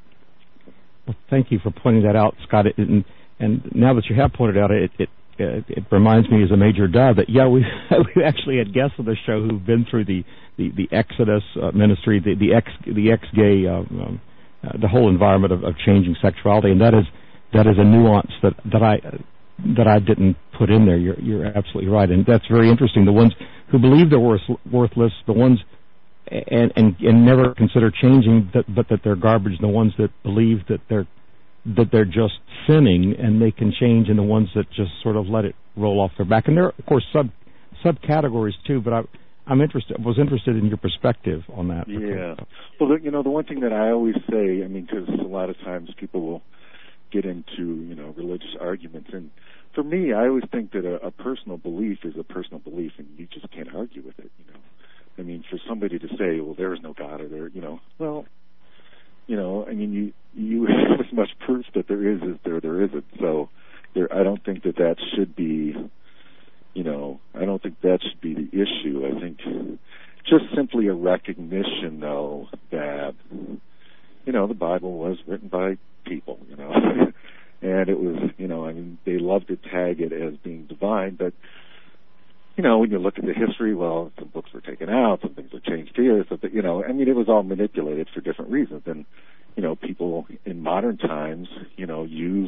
Well, thank you for pointing that out, Scott. It, and, and now that you have pointed out it, it, it, it reminds me as a major dove that, yeah, we've, we've actually had guests on the show who've been through the, the, the Exodus uh, ministry, the, the ex the ex-gay, uh, um, uh, the whole environment of, of changing sexuality, and that is that is a nuance that, that I that I didn't put in there. You're, you're absolutely right, and that's very interesting. The ones who believe they're worth, worthless, the ones and, and and never consider changing, that, but that they're garbage. The ones that believe that they're that they're just sinning and they can change, and the ones that just sort of let it roll off their back. And there are, of course, sub subcategories too. But I, I'm interested. Was interested in your perspective on that. Yeah. Well, the, you know, the one thing that I always say, I mean, because a lot of times people will get into, you know, religious arguments, and for me, I always think that a, a personal belief is a personal belief, and you just can't argue with it. You know, I mean, for somebody to say, well, there is no God, or there, you know, well, you know, I mean, you you have as much proof that there is as there there isn't. So, there, I don't think that that should be, you know, I don't think that should be the issue. I think just simply a recognition, though, that, you know, the Bible was written by people, you know, and it was, you know, I mean, they love to tag it as being divine, but, you know, when you look at the history, well, some books were taken out, some things were changed here, so that, you know, I mean, it was all manipulated for different reasons, and, you know, people in modern times, you know, use,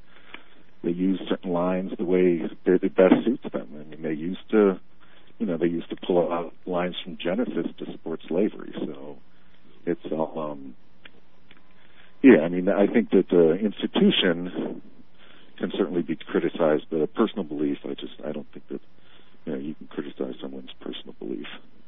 they use certain lines the way that it best suits them. I mean, they used to, you know, they used to pull out lines from Genesis to support slavery, so it's all, um, yeah, I mean, I think that the institution can certainly be criticized, but a personal belief, I just, I don't think that, you know, you can criticize someone's personal belief.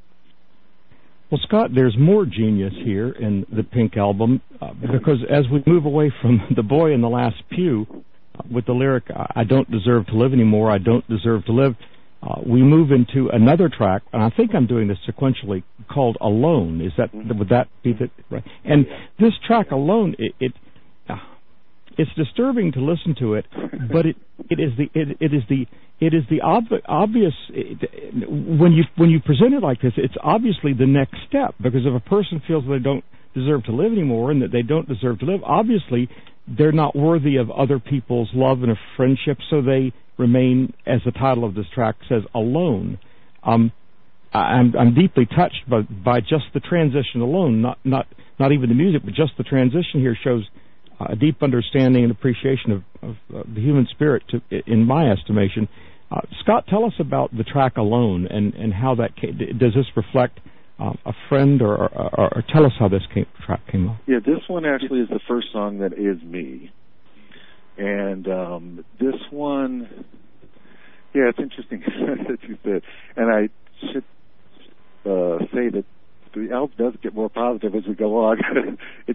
Well, Scott, there's more genius here in the Pink Album, uh, because as we move away from The Boy in the Last Pew, uh, with the lyric, I don't deserve to live anymore, I don't deserve to live, uh, we move into another track, and I think I'm doing this sequentially, called Alone. Is that, mm-hmm. would that be the, right? And this track Alone, it, it uh, it's disturbing to listen to it, but it, it is the, it, it is the, It is the ob obvious, it, when you when you present it like this, it's obviously the next step, because if a person feels they don't deserve to live anymore and that they don't deserve to live, obviously they're not worthy of other people's love and of friendship, so they remain, as the title of this track says, alone. Um, I'm, I'm deeply touched by, by just the transition alone, not, not, not even the music, but just the transition here shows a deep understanding and appreciation of, of, of the human spirit, to, in my estimation. Uh, Scott, tell us about the track Alone and, and how that came. Does this reflect uh, a friend, or, or, or tell us how this came, track came up? Yeah, this one actually is the first song that is me. And um, this one, yeah, it's interesting that you said. And I should uh, say that the album does get more positive as we go on. It's,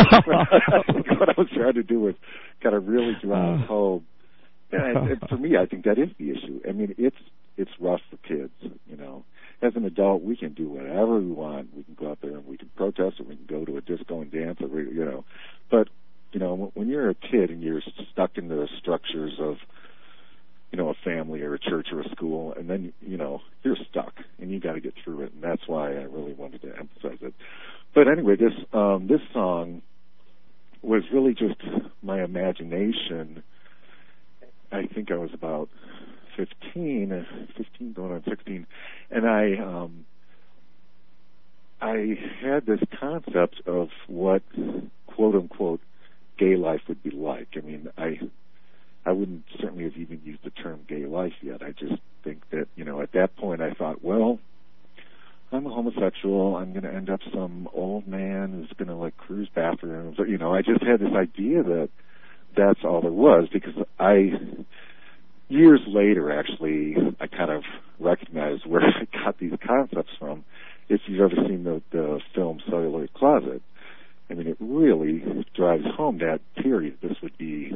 what I was trying to do was kind of really drive home. And, and for me, I think that is the issue. I mean, it's it's rough for kids, you know. As an adult, we can do whatever we want. We can go out there and we can protest, or we can go to a disco and dance, or, you know. But, you know, when you're a kid and you're stuck in the structures of, you know, a family or a church or a school, and then, you know, you're stuck, and you got to get through it, and that's why I really wanted to emphasize it. But anyway, this um, this song was really just my imagination. I think I was about fifteen, fifteen going on sixteen, and I um, I had this concept of what, quote unquote, gay life would be like. I mean, I. I wouldn't certainly have even used the term gay life yet. I just think that, you know, at that point I thought, well, I'm a homosexual. I'm going to end up some old man who's going to like cruise bathrooms. Or, you know, I just had this idea that that's all there was, because I, years later, actually, I kind of recognized where I got these concepts from. If you've ever seen the, the film Celluloid Closet, I mean, it really drives home that period. This would be,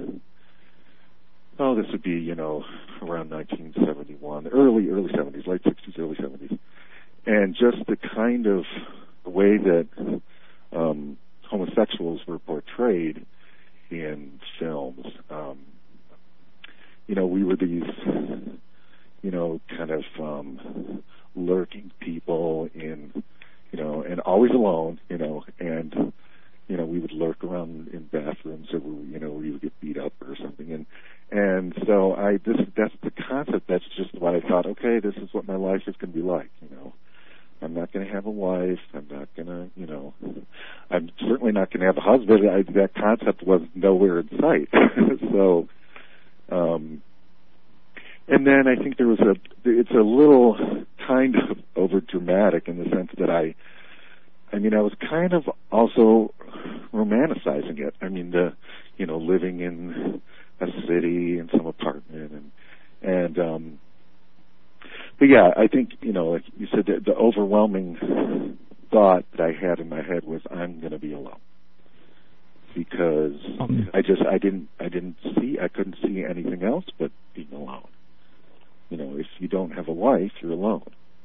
oh, this would be, you know, around nineteen seventy-one, early, early seventies, late sixties, early seventies. And just the kind of way that um, homosexuals were portrayed in films. Um, you know, we were these, you know, kind of um, lurking people in, you know, and always alone, you know, and, you know, we would lurk around in bathrooms, or, you know, we would get beat up or something. And and so I, this that's the concept. That's just what I thought, okay, this is what my life is going to be like, you know. I'm not going to have a wife. I'm not going to, you know, I'm certainly not going to have a husband. I, that concept was nowhere in sight. so, um, and then I think there was a, it's a little kind of over dramatic in the sense that I, I mean, I was kind of also romanticizing it. I mean, the, you know, living in a city in some apartment and, and, um, but yeah, I think, you know, like you said, the, the overwhelming thought that I had in my head was, I'm going to be alone, because um, I just, I didn't, I didn't see, I couldn't see anything else but being alone. You know, if you don't have a wife, you're alone.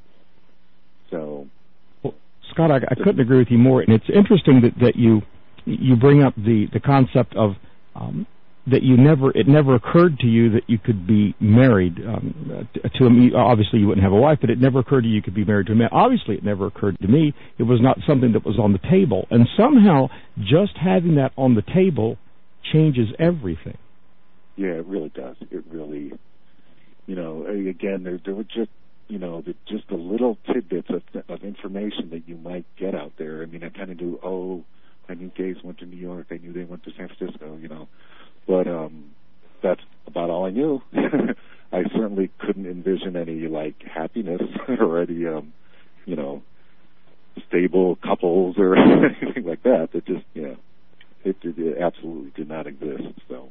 So, well, Scott, I, I couldn't agree with you more. And it's interesting that, that you you bring up the the concept of um, that you never, it never occurred to you that you could be married um, to him. Obviously, you wouldn't have a wife, but it never occurred to you you could be married to a man. Obviously, it never occurred to me. It was not something that was on the table. And somehow, just having that on the table changes everything. Yeah, it really does. It really, you know, again, there, there were just, you know, the, just the little tidbits of, of information that you might get out there. I mean, I kind of knew, oh, I knew gays went to New York. I knew they went to San Francisco, you know. But um, that's about all I knew. I certainly couldn't envision any, like, happiness or any, um, you know, stable couples or anything like that. It just, you know, it, it, it absolutely did not exist. So,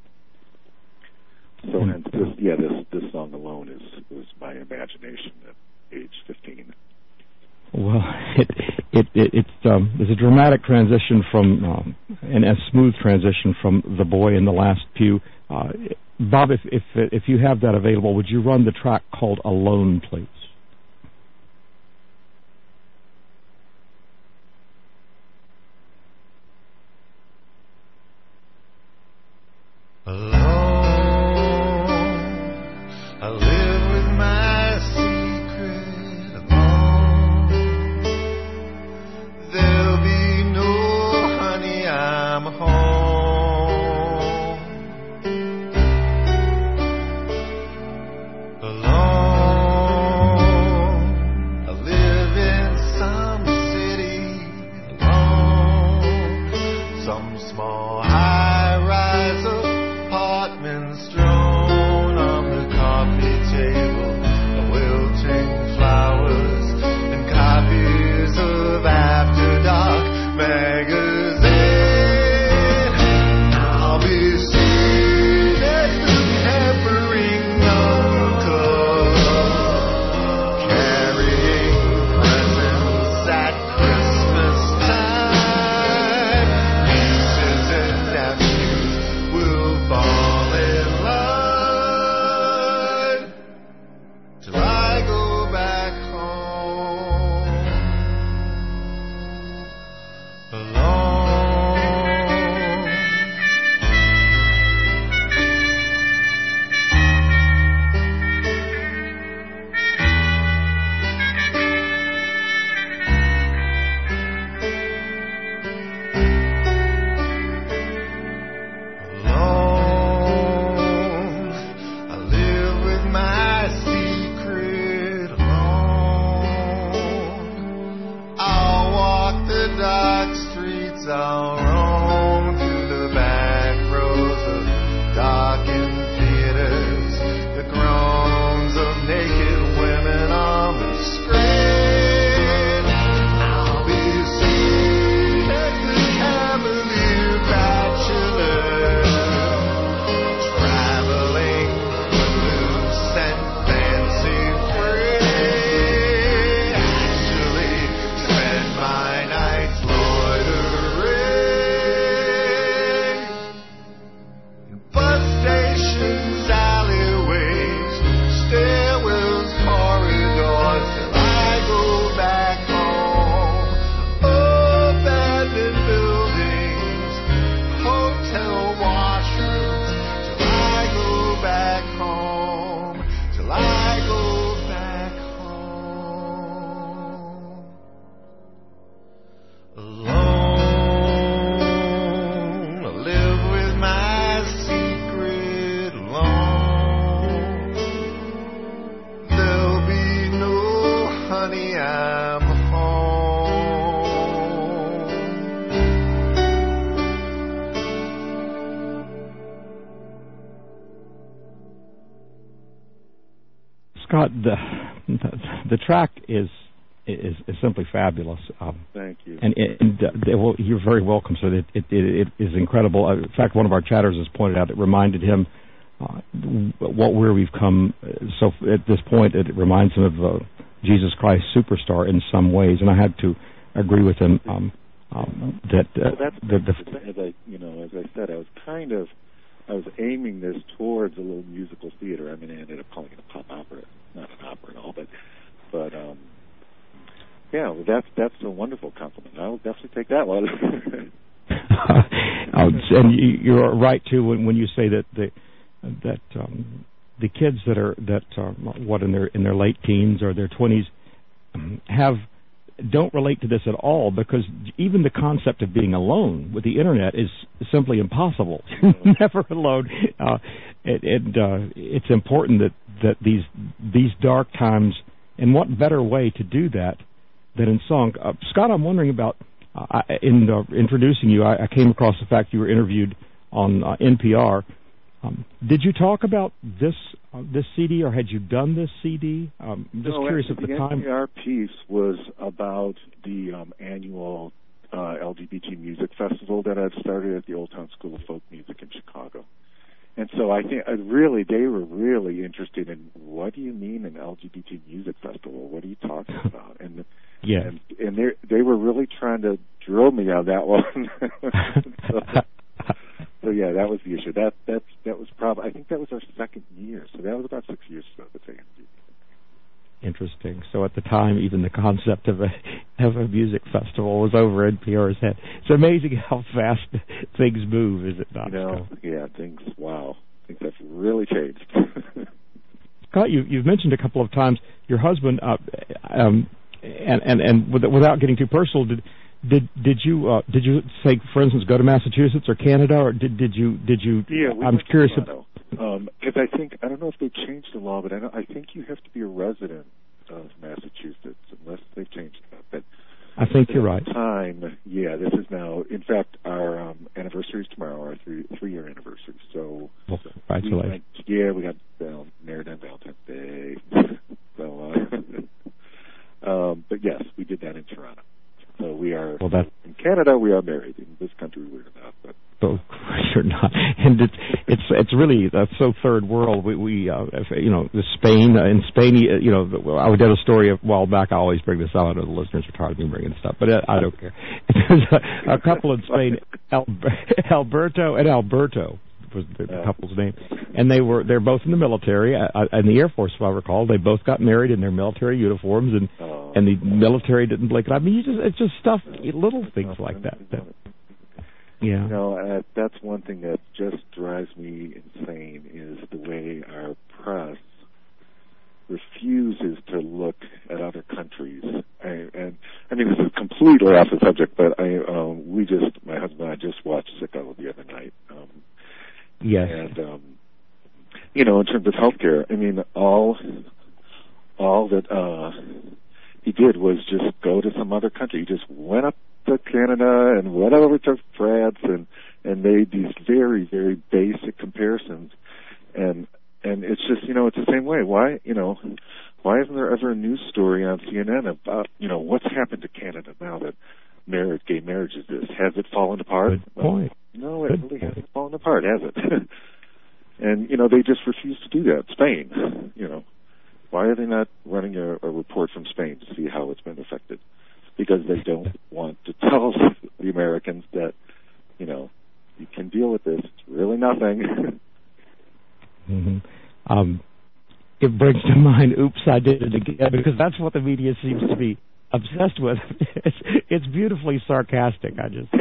so and this, yeah, this this song alone is was my imagination at age fifteen. Well, it it, it it's um, there's a dramatic transition from um, and a smooth transition from The Boy in the Last Pew. Uh, Bob, if if if you have that available, would you run the track called Alone, please? Alone, I live with my secret alone. There'll be no honey, I'm home. Alone, I live in some city alone. Some small high-rise apartments strewn on the coffee table, wilting flowers and copies of After Dark magazine. I'll be seen as the hampering uncle, carrying presents at Christmas time. Nieces and nephews will fall in line. Scott, the the, the track is, is is simply fabulous. Um, Thank you. And, and uh, they, well, you're very welcome. So it, it it is incredible. Uh, in fact, one of our chatters has pointed out it reminded him uh, what where we've come. So at this point, it reminds him of uh, Jesus Christ Superstar in some ways, and I had to agree with him um, um, that uh, well, that's the, the, as I you know as I said, I was kind of I was aiming this towards a little musical theater. I mean, I ended up calling it a pop opera, not an opera at all, but but um, yeah, well, that's that's a wonderful compliment. I will definitely take that one. uh, and you, you're right too when, when you say that the that um, the kids that are that uh, what in their in their late teens or their twenties um, have. Don't relate to this at all because even the concept of being alone with the internet is simply impossible. Never alone. Uh, it, it, uh, it's important that, that these these dark times, and what better way to do that than in song? Uh, Scott, I'm wondering about uh, in uh, introducing you. I, I came across the fact you were interviewed on uh, N P R. Um, did you talk about this uh, this C D, or had you done this C D? Um, I'm just no, curious at the, the time. The N P R piece was about the um, annual uh, L G B T music festival that I'd started at the Old Town School of Folk Music in Chicago. And so I think uh, really they were really interested in what do you mean an L G B T music festival? What are you talking about? And yeah, and, and they they were really trying to drill me on that one. so, So yeah, that was the issue. That that that was probably I think that was our second year. So that was about six years ago. The second year. Interesting. So at the time, even the concept of a of a music festival was over N P R's head. It's amazing how fast things move, is it not? You know, Scott? yeah, things. Wow, things have really changed. Scott, you you've mentioned a couple of times your husband, uh, um, and and and without getting too personal, did. Did did you uh, did you say, for instance, go to Massachusetts or Canada, or did did you did you? Yeah, we I'm went curious. to Toronto. Um, because I think I don't know if they changed the law, but I know, I think you have to be a resident of Massachusetts unless they've changed that. But I think at you're right. the time, yeah, this is now. In fact, our um, anniversary is tomorrow, our three three year anniversary. So Well, right, we so went, yeah, we got um, married on Valentine's Day. so, uh, um, but yes, we did that in Toronto. So we are well, that, in Canada. We are married. In this country, we're not. But oh, you're not. And it's it's it's really that's so third world. We we uh, if, you know the Spain uh, in Spain. You know I did a story a while back. I always bring this up. I know the listeners are tired of me bringing stuff, but I don't care. There's a, a couple in Spain, Al, Alberto and Alberto was the uh, couple's name, and they were they're both in the military uh, in the Air Force, if I recall. They both got married in their military uniforms, and uh, and the military didn't blink. I mean, you just it's just stuff, little things like that. that yeah. You know, uh, that's one thing that just drives me insane is the way our press refuses to look at other countries. I, and I mean, this is completely off the subject, but I um, we just my husband and I just watched Sicko the other night. Um, Yes. And, um, you know, in terms of healthcare, I mean, all all that uh, he did was just go to some other country. He just went up to Canada and went over to France and, and made these very, very basic comparisons. And and it's just, you know, it's the same way. Why, you know, why isn't there ever a news story on C N N about, you know, what's happened to Canada now that marriage, gay marriage is this? Has it fallen apart? Good point. Well, no, it Good really point. hasn't fallen apart, has it? And, you know, they just refuse to do that. Spain, you know. Why are they not running a, a report from Spain to see how it's been affected? Because they don't want to tell the Americans that, you know, you can deal with this. It's really nothing. Mm-hmm. Um, it brings to mind, oops, I did it again, because that's what the media seems to be obsessed with. It's, it's beautifully sarcastic. I just,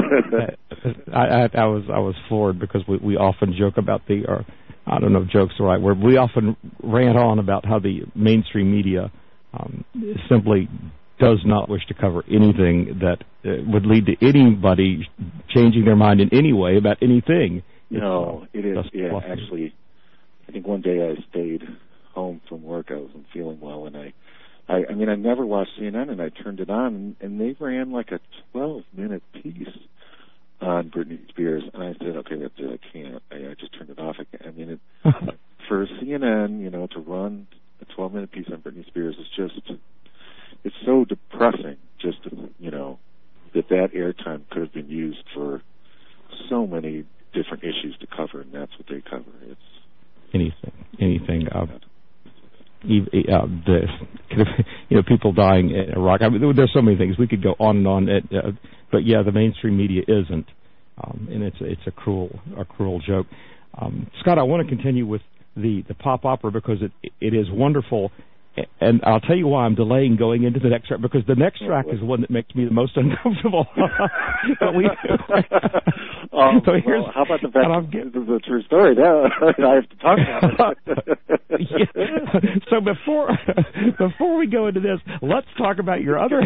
I, I, I was, I was floored because we, we often joke about the, or I don't know if joke's the right word. We often rant on about how the mainstream media um, simply does not wish to cover anything that uh, would lead to anybody changing their mind in any way about anything. No, it's, it is. just Yeah, fluffy. actually, I think one day I stayed home from work. I wasn't feeling well, and I, I, I mean, I never watched C N N, and I turned it on, and, and they ran like a twelve-minute piece on Britney Spears, and I said, okay, that's it. I can't. I, I just turned it off. I, can't. I mean, it, for C N N, you know, to run a twelve-minute piece on Britney Spears is just, it's so depressing, just, you know, that that airtime could have been used for so many different issues to cover, and that's what they cover. It's anything, anything. Uh, uh, the, you know, people dying in Iraq. I mean, there's so many things we could go on and on. At, uh, but yeah, the mainstream media isn't, um, and it's it's a cruel a cruel joke. Um, Scott, I want to continue with the, the pop opera because it it is wonderful. And I'll tell you why I'm delaying going into the next track, because the next track is the one that makes me the most uncomfortable. but we, um, so here's, well, how about the fact that this is a true story? Now I have to talk about it. yeah. So before before we go into this, let's talk about your other.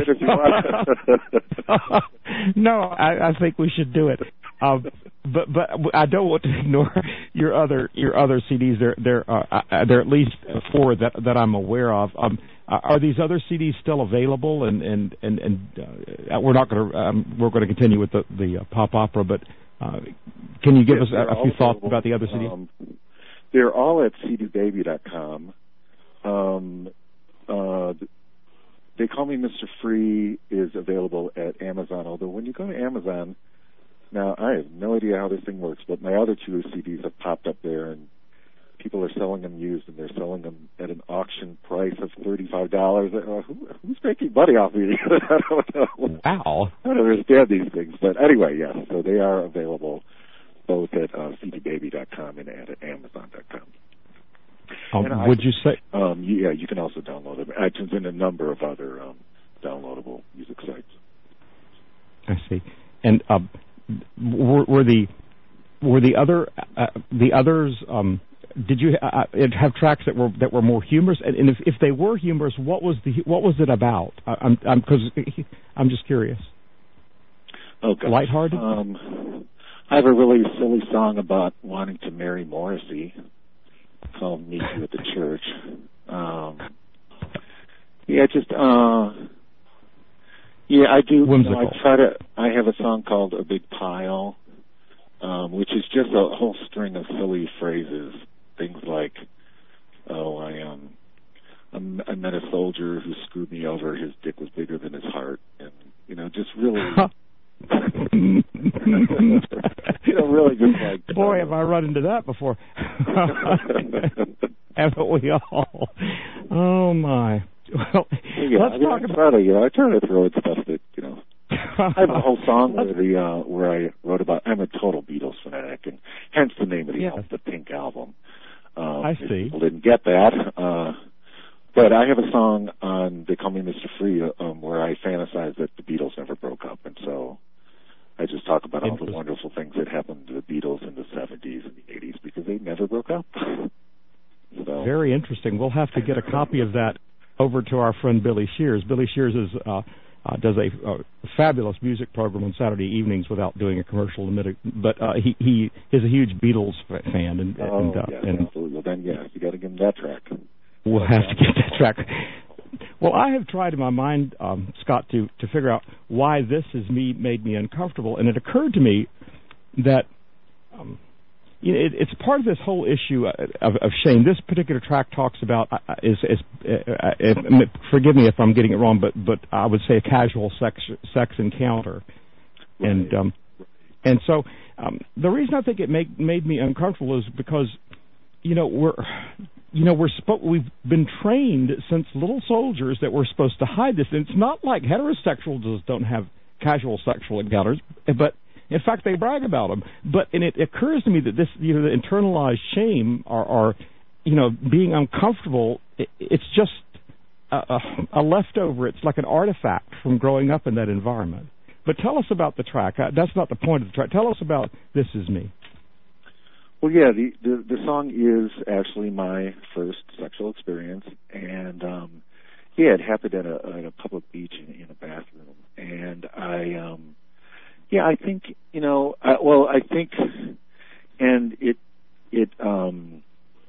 no, I, I think we should do it. Um, but but I don't want to ignore your other your other C Ds. There there uh, there are at least four that that I'm aware of. Um, are these other C Ds still available? And and and, and uh, we're not going to um, we're going to continue with the the uh, pop opera. But uh, can you give yes, us a, a few thoughts about the other C Ds? Um, they're all at c d baby dot com. Um, uh, They Call Me Mister Free is available at Amazon. Although when you go to Amazon. Now, I have no idea how this thing works, but my other two C Ds have popped up there, and people are selling them used, and they're selling them at an auction price of thirty-five dollars. Uh, who, who's making money off me? I don't know. Wow. I don't understand these things. But anyway, yes, so they are available both at uh, c d baby dot com and at amazon dot com. Um, and would I, you say? Um, yeah, you can also download them. iTunes and a number of other um, downloadable music sites. I see. And uh, Were, were the were the other uh, the others? Um, did you uh, have tracks that were that were more humorous? And, and if, if they were humorous, what was the what was it about? I, I'm I'm because I'm just curious. Oh, gosh. Lighthearted. Um, I have a really silly song about wanting to marry Morrissey called "Meet You at the Church." Um, yeah, just. Uh, Yeah, I do. You know, I try to. I have a song called "A Big Pile," um, which is just a whole string of silly phrases. Things like, "Oh, I um, I met a soldier who screwed me over. His dick was bigger than his heart," and you know, just really, you know, really just like. Boy, uh, have I run into that before. Haven't we all? Oh my. Well, yeah, let's I mean, talk I about. Try to, you know, I try to throw in stuff that you know. I have a whole song where the uh, where I wrote about. I'm a total Beatles fanatic, and hence the name of the yes. album, the Pink Album. Um, I see. People didn't get that, uh, but I have a song on "They Call Me Mister Free" um, where I fantasize that the Beatles never broke up, and so I just talk about all the wonderful things that happened to the Beatles in the seventies and the eighties because they never broke up. So. Very interesting. We'll have to get a copy of that over to our friend Billy Shears. Billy Shears is uh, uh, does a, a fabulous music program on Saturday evenings without doing a commercial in a minute. But uh, he he is a huge Beatles fan, and oh, and, uh, yes, and absolutely. Well, then yeah, you got to give him that track. We'll have to get that track. Well, I have tried in my mind, um, Scott, to to figure out why this has me made me uncomfortable, and it occurred to me that. Um, You know, it, it's part of this whole issue of, of shame. This particular track talks about uh, is, is uh, if, forgive me if I'm getting it wrong, but but I would say a casual sex sex encounter, right. and um, and so um, the reason I think it made made me uncomfortable is because you know we're you know we're spo- we've been trained since little soldiers that we're supposed to hide this, and it's not like heterosexuals don't have casual sexual encounters, but in fact, they brag about them. But and it occurs to me that this, you know, the internalized shame or, or you know, being uncomfortable, it, it's just a, a, a leftover. It's like an artifact from growing up in that environment. But tell us about the track. That's not the point of the track. Tell us about This Is Me. Well, yeah, the, the, the song is actually my first sexual experience. And, um, yeah, it happened at a, at a public beach in, in a bathroom. And I... Um, Yeah, I think, you know, I, well, I think, and it, it, um,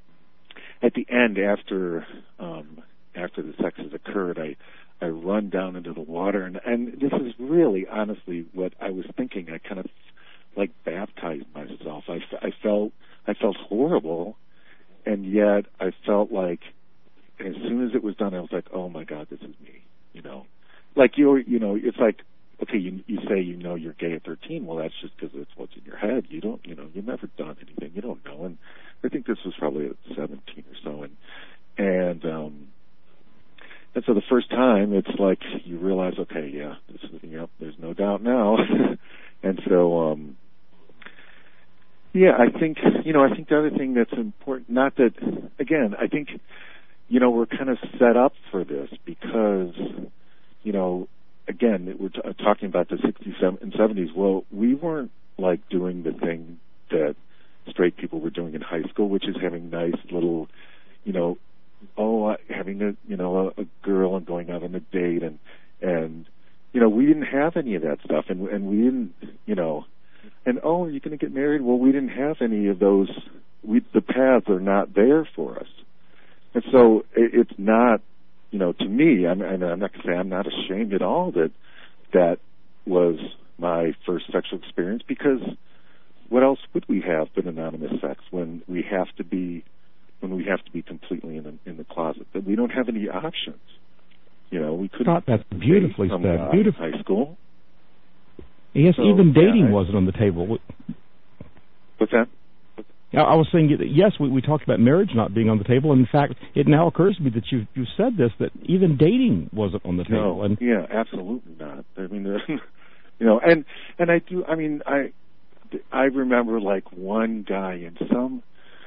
at the end after, um, after the sex has occurred, I, I run down into the water, and, and this is really, honestly, what I was thinking. I kind of, like, baptized myself. I, I felt, I felt horrible, and yet I felt like as soon as it was done, I was like, oh my God, this is me. You know, like you, you know, it's like, okay, you you say you know you're gay at thirteen. Well, that's just because it's what's in your head. You don't, you know, you've never done anything. You don't know. And I think this was probably at seventeen or so. And and um, and so the first time, it's like you realize, okay, yeah, this is, you know, there's no doubt now. And so, um, yeah, I think, you know, I think the other thing that's important, not that, again, I think, you know, we're kind of set up for this because, you know, again, we're t- talking about the sixties and seventies. Well, we weren't like doing the thing that straight people were doing in high school, which is having nice little, you know, oh, uh, having a, you know, a, a girl and going out on a date, and and you know, we didn't have any of that stuff, and and we didn't, you know, and oh, are you going to get married? Well, we didn't have any of those. We the paths are not there for us, and so it, it's not. You know, to me, I'm, and I'm not going to say I'm not ashamed at all that that was my first sexual experience, because what else would we have but anonymous sex when we have to be when we have to be completely in the, in the closet? That we don't have any options. You know, we couldn't. God, that's beautifully said. Beautiful. High school. Yes, so, even dating yeah, I, wasn't on the table. What's that? I was saying, yes, we, we talked about marriage not being on the table. And in fact, it now occurs to me that you you said this, that even dating wasn't on the table. No, and yeah, absolutely not. I mean, you know, and and I do. I mean, I I remember like one guy in some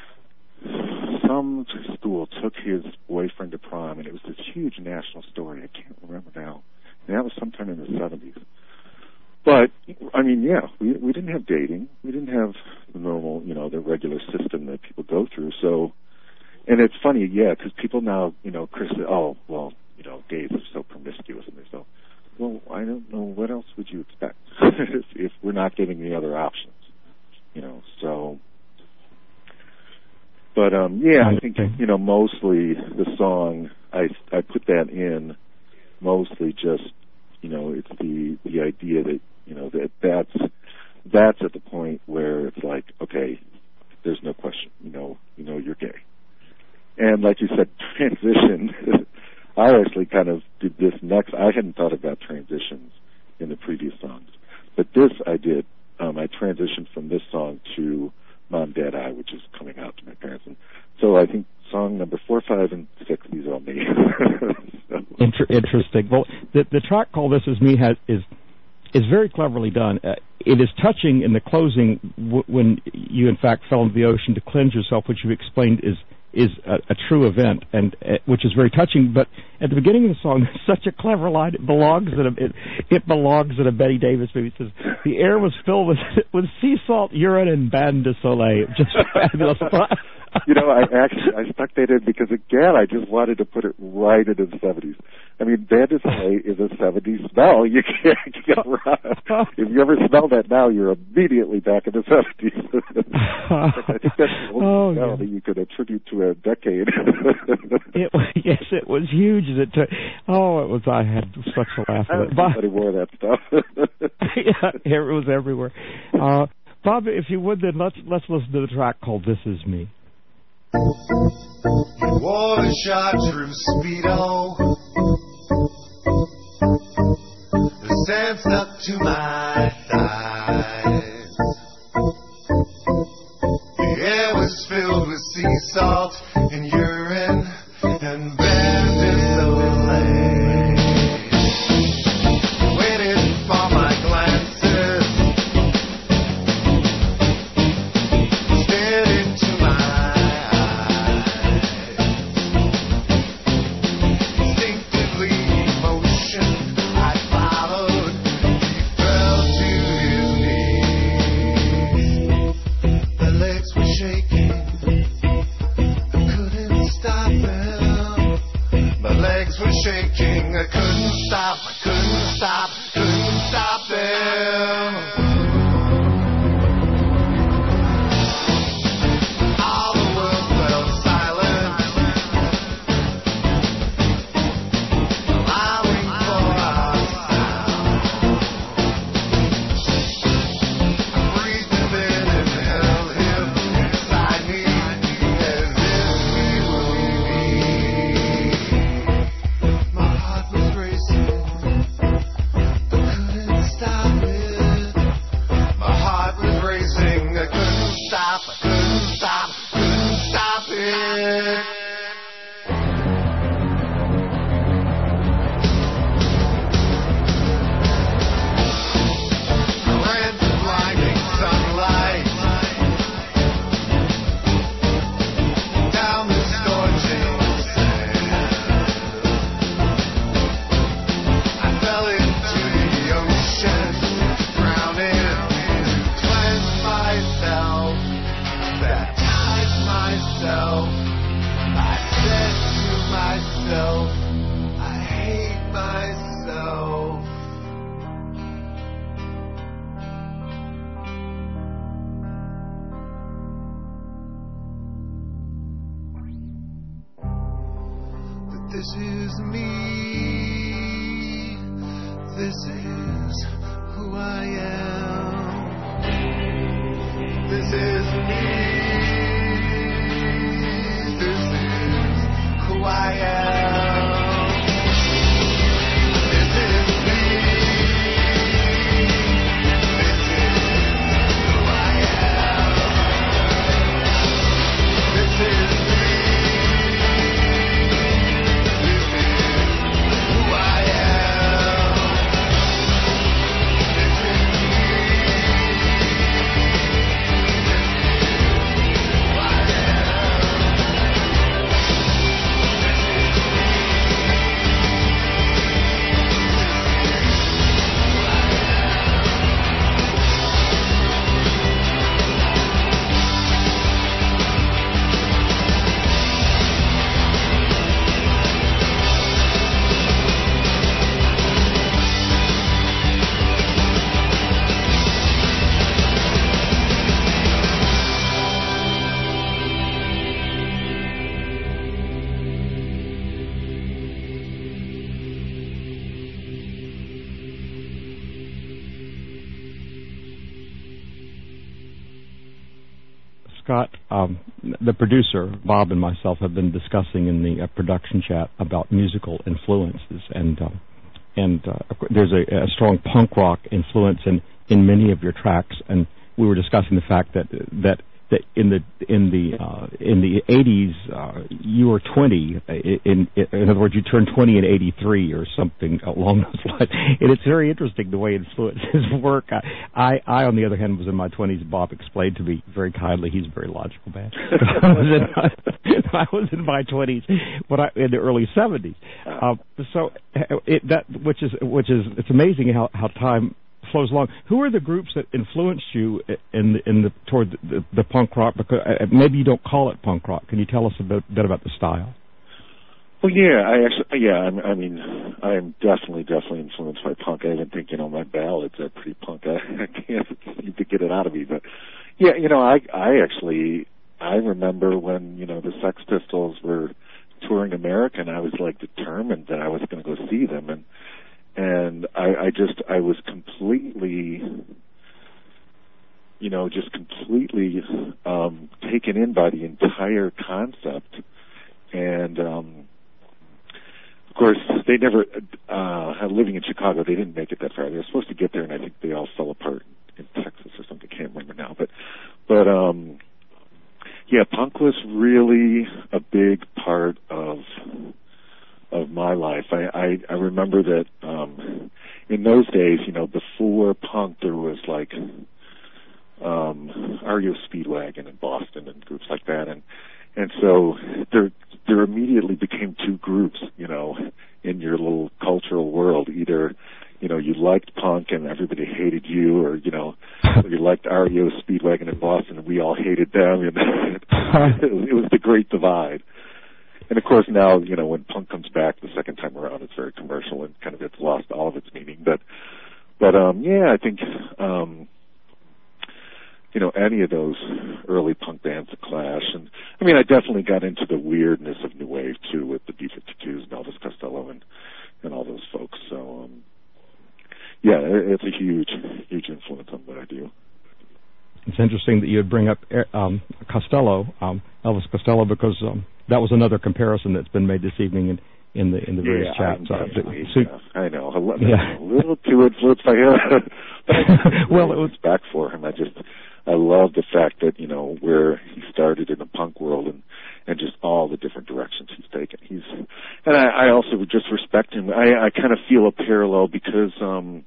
some school took his boyfriend to prom, and it was this huge national story. I can't remember now. And that was sometime in the seventies. But, I mean, yeah, we we didn't have dating. We didn't have the normal, you know, the regular system that people go through. So, and it's funny, yeah, because people now, you know, Chris, oh, well, you know, gays are so promiscuous. And they're so, well, I don't know, what else would you expect if, if we're not giving the other options, you know, so. But, um, yeah, I think, you know, mostly the song, I, I put that in mostly just, you know, it's the, the idea that, you know, that that's, that's at the point where it's like, okay, there's no question, you know, you know you're gay. And like you said, transition, I actually kind of did this next. I hadn't thought about transitions in the previous songs, but this I did. Um, I transitioned from this song to Mom, Dad, I, which is coming out to my parents. And so I think song number four, five, and six, these are all me. So. Inter- interesting. Well, the, the track called This Is Me has, is is very cleverly done. Uh, it is touching in the closing w- when you, in fact, fell into the ocean to cleanse yourself, which you've explained is is a, a true event, and uh, which is very touching. But at the beginning of the song, there's such a clever line. It belongs in a it, it belongs in a Betty Davis movie. It says the air was filled with with sea salt, urine, and bain de soleil. Just fabulous. You know, I actually I stuck that in because again, I just wanted to put it right into the seventies. I mean, bain de soleil is a seventies smell. You can't get around. If you ever smell that now, you're immediately back in the seventies. I think that's the only oh, smell yeah. that you could attribute to a decade. It was, yes, it was huge. It took, oh, it was. I had such a laugh at it. Everybody wore that stuff. Yeah, it was everywhere. Uh, Bob, if you would, then let's let's listen to the track called "This Is Me." You wore a chartreuse speedo. The sand stuck to my thighs. The air was filled with sea salt and urine and bain de soleil. Waited for my glances, stared into my eyes. Instinctively emotion I followed. He fell to his knees. I couldn't stop, couldn't stop it. This is me, this is who I am, this is me, this is who I am, this is me, this is who I am, this is me. Scott, um, the producer, Bob, and myself have been discussing in the uh, production chat about musical influences, and uh, and uh, there's a, a strong punk rock influence in, in many of your tracks. And we were discussing the fact that that, that in the in the uh, in the eighties uh, you were twenty. In, in in other words, you turned twenty in eighty-three or something along those lines. And it's very interesting the way influences work. I, I, I on the other hand, was in my twenties. Bob explained to me very kindly. He's a very logical man. I was in my, I was in my twenties, but I, in the early seventies. Uh, so it, that which is which is it's amazing how how time flows along. Who are the groups that influenced you in the, in the toward the, the, the punk rock? Because uh, maybe you don't call it punk rock. Can you tell us a bit, bit about the style? Well, yeah, I actually, yeah, I'm, I mean, I am definitely, definitely influenced by punk. I even think, you know, my ballads are pretty punk. I, I can't seem to get it out of me, but yeah, you know, I, I actually, I remember when, you know, the Sex Pistols were touring America, and I was like determined that I was going to go see them, and and I, I just, I was completely, you know, just completely um, taken in by the entire concept, and um, of course, they never, uh, living in Chicago, they didn't make it that far. They were supposed to get there, and I think they all fell apart in Texas or something. I can't remember now. But, but um, yeah, punk was really a big part of of my life. I, I, I remember that um, in those days, you know, before punk, there was like um, R E O Speedwagon in Boston and groups like that, and and so there there immediately became two groups, you know, in your little cultural world. Either, you know, you liked punk and everybody hated you, or, you know, you liked R E O Speedwagon in Boston and we all hated them. And it was the great divide. And of course now, you know, when punk comes back the second time around, it's very commercial and kind of it's lost all of its meaning. But, but um, yeah, I think, um, you know, any of those early punk bands, The Clash, and I mean, I definitely got into the weirdness of new wave too with the B fifty-twos and Elvis Costello and and all those folks. So, um, yeah, it's a huge, huge influence on what I do. It's interesting that you would bring up um, Costello, um, Elvis Costello, because um, that was another comparison that's been made this evening in, in the in the various yeah, chats. Uh, so, yeah, I know, a little, yeah. a little too influenced by him, but I well, it was back for him. I just, I love the fact that, you know, where he started in the punk world and, and just all the different directions he's taken. He's, and I, I also just respect him. I, I kind of feel a parallel because, um,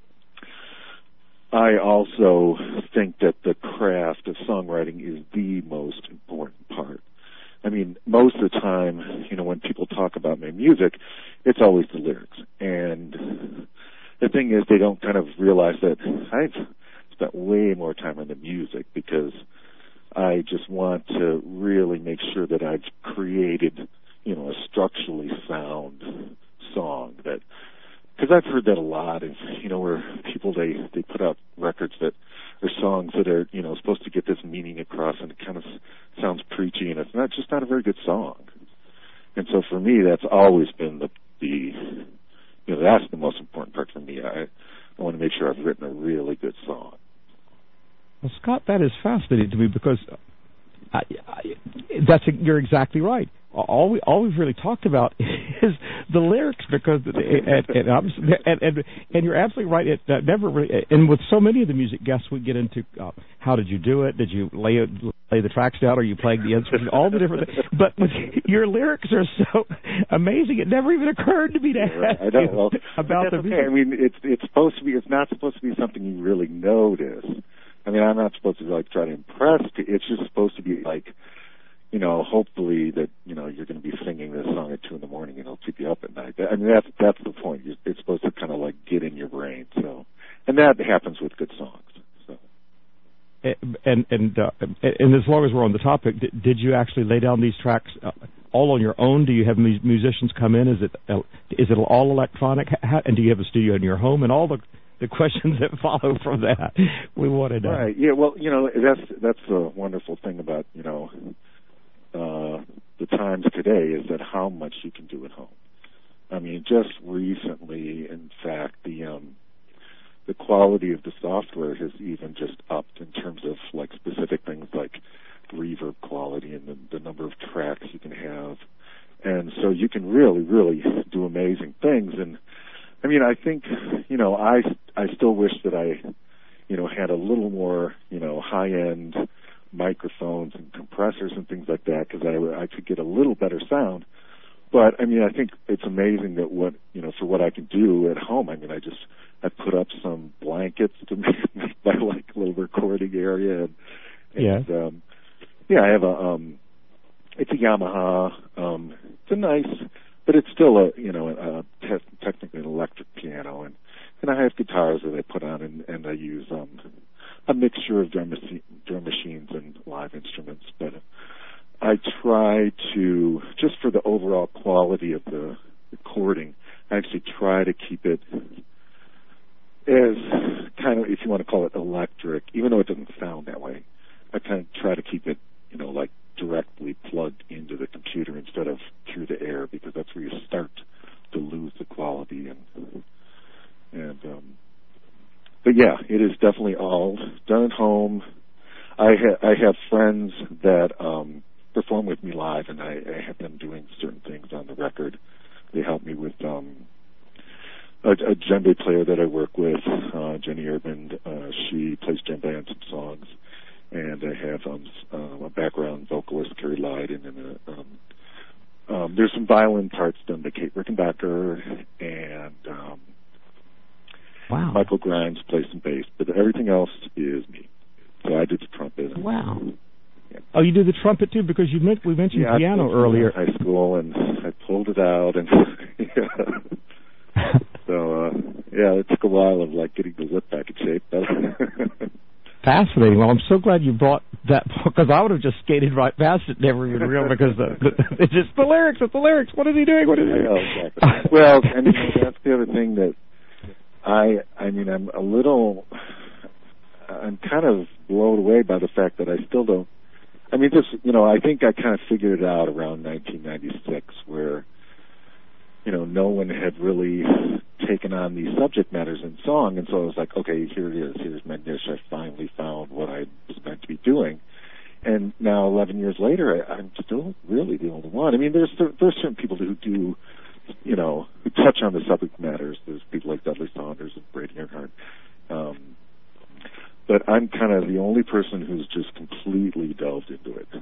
I also think that the craft of songwriting is the most important part. I mean, most of the time, you know, when people talk about my music, it's always the lyrics. And the thing is, they don't kind of realize that I've spent way more time on the music because I just want to really make sure that I've created, you know, a structurally sound song that, because I've heard that a lot, and you know, where people they they put out records that are songs that are, you know, supposed to get this meaning across, and it kind of sounds preachy, and it's not just not a very good song. And so for me, that's always been the the you know, that's the most important part for me. I I want to make sure I've written a really good song. Well, Scott, that is fascinating to me because I, I, that's you're exactly right. All we all we've really talked about is the lyrics because and and and, and, and you're absolutely right. It uh, never really, and with so many of the music guests we get into, uh, how did you do it? Did you lay it, lay the tracks down? Are you playing the instruments? All the different things. But with, your lyrics are so amazing. It never even occurred to me to ask I don't, you well, about the okay. music. I mean, it's it's supposed to be. It's not supposed to be something you really notice. I mean, I'm not supposed to like try to impress. It's just supposed to be like, you know, hopefully that, you know, you're going to be singing this song at two in the morning and it'll keep you up at night. I mean, that's that's the point. It's supposed to kind of like get in your brain. So, and that happens with good songs. So, and and uh, and as long as we're on the topic, did, did you actually lay down these tracks uh, all on your own? Do you have mu- musicians come in? Is it uh, is it all electronic? How, and do you have a studio in your home? And all the the questions that follow from that, we want to know. Right. Yeah. Well, you know, that's that's the wonderful thing about, you know, Uh, the times today is that how much you can do at home. I mean, just recently, in fact, the um, the quality of the software has even just upped in terms of like specific things like reverb quality and the, the number of tracks you can have, and so you can really, really do amazing things. And I mean, I think, you know, I I still wish that I, you know, had a little more, you know, high end microphones and compressors and things like that, because I, I could get a little better sound. But I mean, I think it's amazing that what, you know, for what I can do at home. I mean, I just I put up some blankets to make my like little recording area, and, and yeah, um, yeah, I have a um, it's a Yamaha. Um, it's a nice, but it's still a, you know, a te- technically an electric piano, and and I have guitars that I put on, and, and I use um. a mixture of drum, machi- drum machines and live instruments, but I try to, just for the overall quality of the recording, I actually try to keep it as kind of, if you want to call it electric, even though it doesn't sound that way. I kind of try to keep it, you know, like directly plugged into the computer instead of through the air, because that's where you start to lose the quality. And, and, um, But yeah, it is definitely all done at home. I, ha- I have friends that um, perform with me live, and I, I have them doing certain things on the record. They help me with um, a, a djembe player that I work with, uh, Jenny Urban. Uh, she plays djembe on some songs, and I have um, uh, a background vocalist, Carrie Lydon, and a, um, um, there's some violin parts done by Kate Rickenbacker, and um, wow. Michael Grimes plays some bass, but everything else is me. So I did the trumpet. Wow. Yeah. Oh, you did the trumpet too, because you meant, we mentioned yeah, piano I earlier. In high school, and I pulled it out, and yeah. so uh, yeah, it took a while of like getting the lip back in shape. But Fascinating. Well, I'm so glad you brought that, because I would have just skated right past it, never even realized, because the, the, it's just the lyrics. It's the lyrics. What is he doing? What is he doing? I know, exactly. Well, and you know, that's the other thing that. I I mean, I'm a little, I'm kind of blown away by the fact that I still don't, I mean, just, you know, I think I kind of figured it out around nineteen ninety-six, where, you know, no one had really taken on these subject matters in song, and so I was like, okay, here it is, here's my niche, I finally found what I was meant to be doing. And now, eleven years later, I, I'm still really the only one. I mean, there's there's certain people who do, you know, who touch on the subject matters. There's people like Dudley Saunders and Brady Earnhardt. Um, but I'm kind of the only person who's just completely delved into it.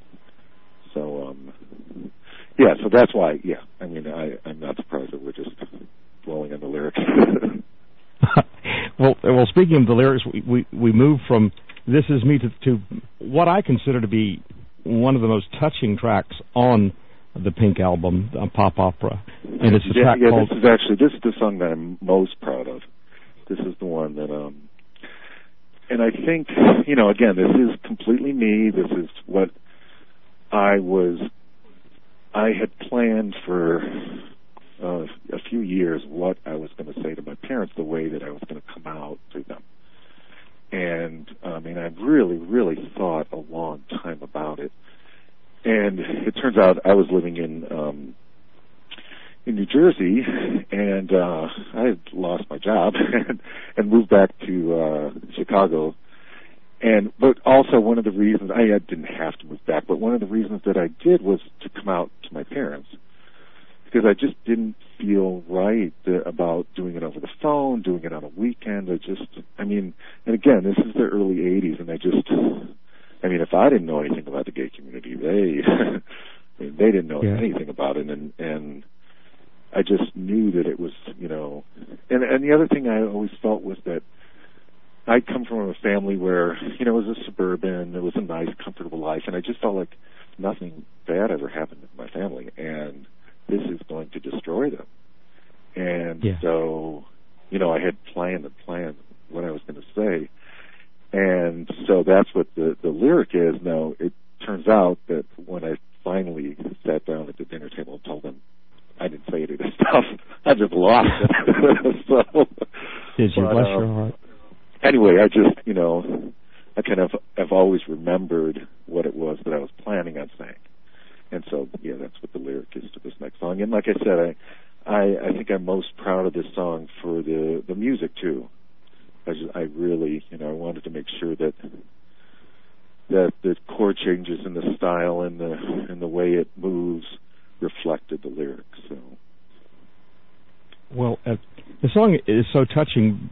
So, um, yeah, so that's why, yeah, I mean, I, I'm not surprised that we're just dwelling on the lyrics. well, well, speaking of the lyrics, we, we, we move from This Is Me to, to what I consider to be one of the most touching tracks on the Pink album, uh, Pop Opera. And it's a yeah, track yeah, called... this is actually, this is the song that I'm most proud of. This is the one that, um, and I think, you know, again, this is completely me. This is what I was, I had planned for uh, a few years what I was going to say to my parents, the way that I was going to come out to them. And, I mean, I really, really thought a long time about it. And it turns out I was living in um, in New Jersey, and uh, I had lost my job and, and moved back to uh, Chicago. And but also one of the reasons I didn't have to move back, but one of the reasons that I did was to come out to my parents, because I just didn't feel right about doing it over the phone, doing it on a weekend. I just, I mean, and again, this is the early eighties, and I just, I mean, if I didn't know anything about the gay community, they, I mean, they didn't know yeah. anything about it, and and I just knew that it was, you know, and and the other thing I always felt was that I come from a family where, you know, it was a suburban, it was a nice, comfortable life, and I just felt like nothing bad ever happened to my family, and this is going to destroy them. And yeah. so, you know, I had planned and planned what I was going to say. And so that's what the, the lyric is. Now, it turns out that when I finally sat down at the dinner table and told them I didn't say any of this stuff, I just lost it. so, Did you? But, Bless uh, your heart. Anyway, I just, you know, I kind of have always remembered what it was that I was planning on saying. And so, yeah, that's what the lyric is to this next song. And like I said, I, I, I think I'm most proud of this song for the, the music too. I, just, I really, you know, I wanted to make sure that that the chord changes and the style and the and the way it moves reflected the lyrics. So, well, uh, the song is so touching.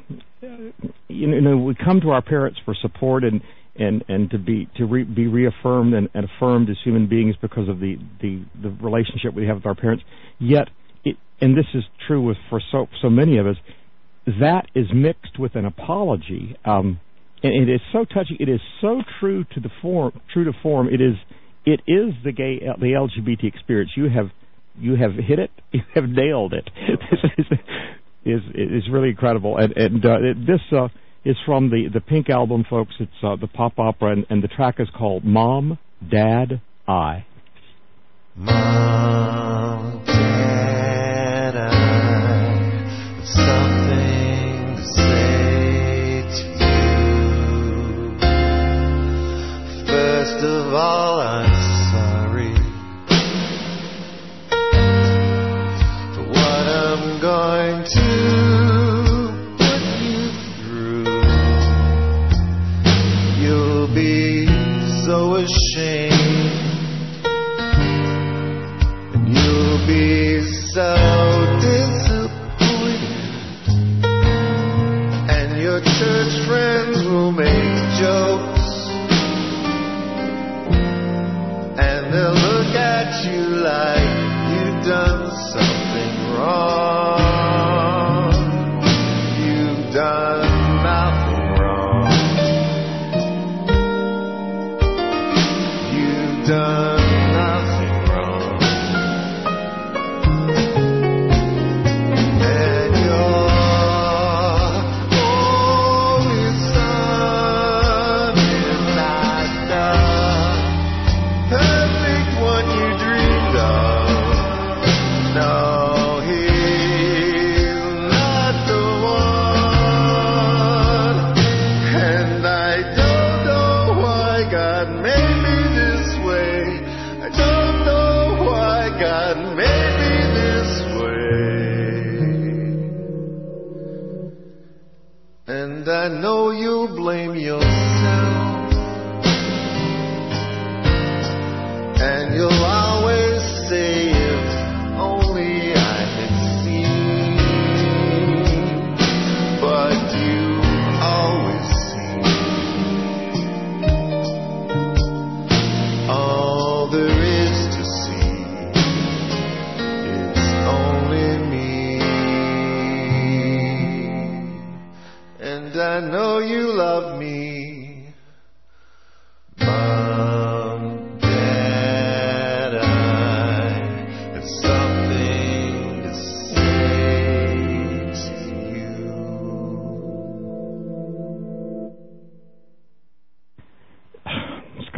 You know, we come to our parents for support and. And, and to be to re, be reaffirmed and, and affirmed as human beings because of the, the, the relationship we have with our parents. Yet, it, and this is true with for so so many of us, that is mixed with an apology. Um, and it is so touching. It is so true to the form. True to form. It is it is the gay the L G B T experience. You have you have hit it. You have nailed it. This is is is really incredible. And and uh, this. Uh, is from the, the Pink album, folks. It's uh, the Pop Opera, and, and the track is called Mom, Dad, I. Mom, Dad, I have something to say to you. First of all, I'm sorry for what I'm going to be so ashamed, and you'll be so disappointed, and your church friends will make jokes, and they'll look at you like you've done something wrong. You've done nothing wrong. Done nothing wrong, and you're always something like the perfect one you dreamed of. No, he's not the one, and I don't know why God made me this way. I don't know why God made me this way. And I know you'll blame yourself, and you'll always say, if only I had seen. But you always seem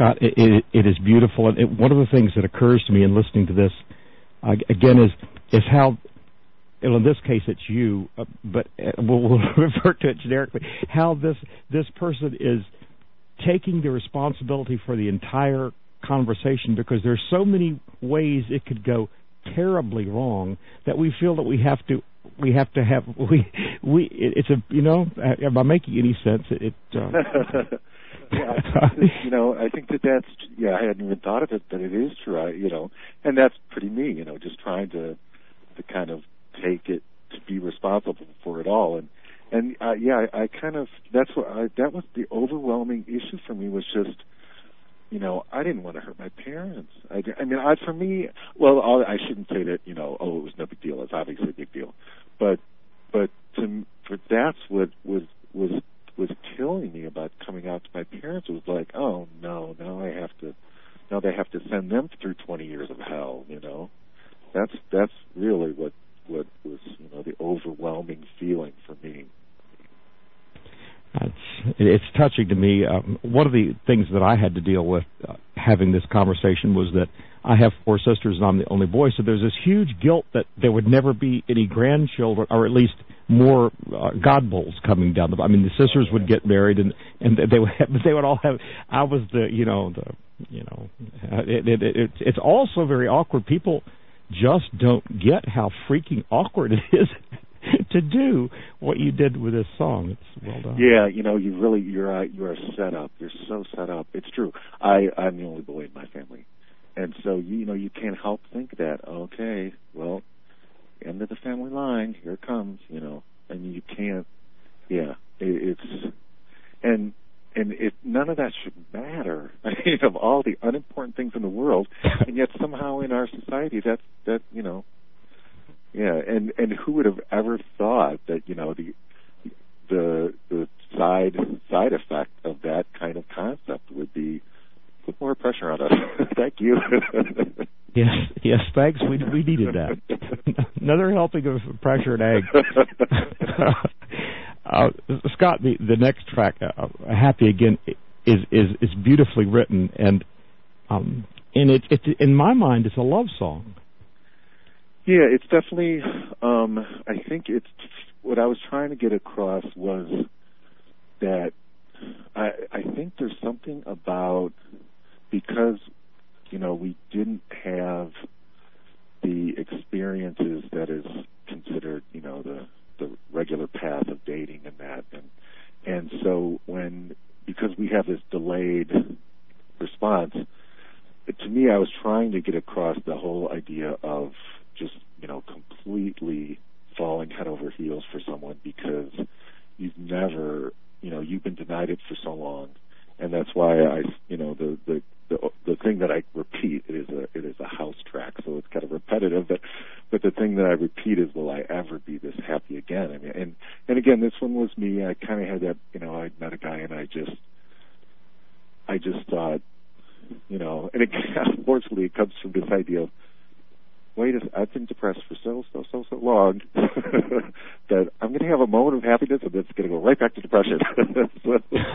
Scott, it, it, it is beautiful. And it, one of the things that occurs to me in listening to this, uh, again, is is how, well, in this case it's you, uh, but uh, we'll, we'll refer to it generically, how this this person is taking the responsibility for the entire conversation, because there's so many ways it could go terribly wrong that we feel that we have to we have to have we we it, it's a you know am I making any sense? It, it uh, yeah, I think that, you know I think that that's yeah I hadn't even thought of it, but it is true. I, you know, and that's pretty me. You know, just trying to to kind of take it to be responsible for it all. And and uh, yeah, I, I kind of that's what I, that was the overwhelming issue for me, was just, you know, I didn't want to hurt my parents. I, I mean, I, for me, well, I'll, I shouldn't say that, you know, oh, it was no big deal. It's obviously a big deal, but but to, for that's what was was was killing me about coming out to my parents. It was like, oh no, now I have to, now they have to send them through twenty years of hell. You know, that's that's really what what was, you know, the overwhelming feeling for me. It's, it's touching to me. Um, one of the things that I had to deal with uh, having this conversation was that I have four sisters and I'm the only boy, so there's this huge guilt that there would never be any grandchildren, or at least more uh, godbulls coming down the. I mean, the sisters would get married, and and they would have, they would all have. I was the you know the you know it, it, it, it's also very awkward. People just don't get how freaking awkward it is to do what you did with this song. It's well done. Yeah, you know, you really you're uh, you are set up. You're so set up. It's true. I I'm the only boy in my family, and so you, you know you can't help think that, okay, well, end of the family line, here it comes. You know, I mean, you can't. Yeah, it, it's and and it none of that should matter. I mean, of all the unimportant things in the world, and yet somehow in our society, that's that you know. Yeah, and, and who would have ever thought that, you know, the the the side side effect of that kind of concept would be put more pressure on us. Thank you. Yes, yes, thanks. We we needed that. Another helping of pressure and egg. uh, Scott, the the next track, uh, "Happy Again," is is is beautifully written, and um and it it in my mind it's a love song. Yeah, it's definitely, um, I think it's, what I was trying to get across was that I, I think there's something about, because, you know, we didn't have the experiences that is considered, you know, the, the regular path of dating and that, and, and so when, because we have this delayed response, to me I was trying to get across the whole idea of just, you know, completely falling head over heels for someone because you've never, you know, you've been denied it for so long, and that's why I, you know, the the the, the thing that I repeat, it is a it is a house track, so it's kind of repetitive, but but the thing that I repeat is, will I ever be this happy again? I mean, and and again, this one was me. I kind of had that, you know, I met a guy and I just I just thought, you know, and it, unfortunately it comes from this idea of, wait, I've been depressed for so, so, so, so long that I'm going to have a moment of happiness and it's going to go right back to depression. so,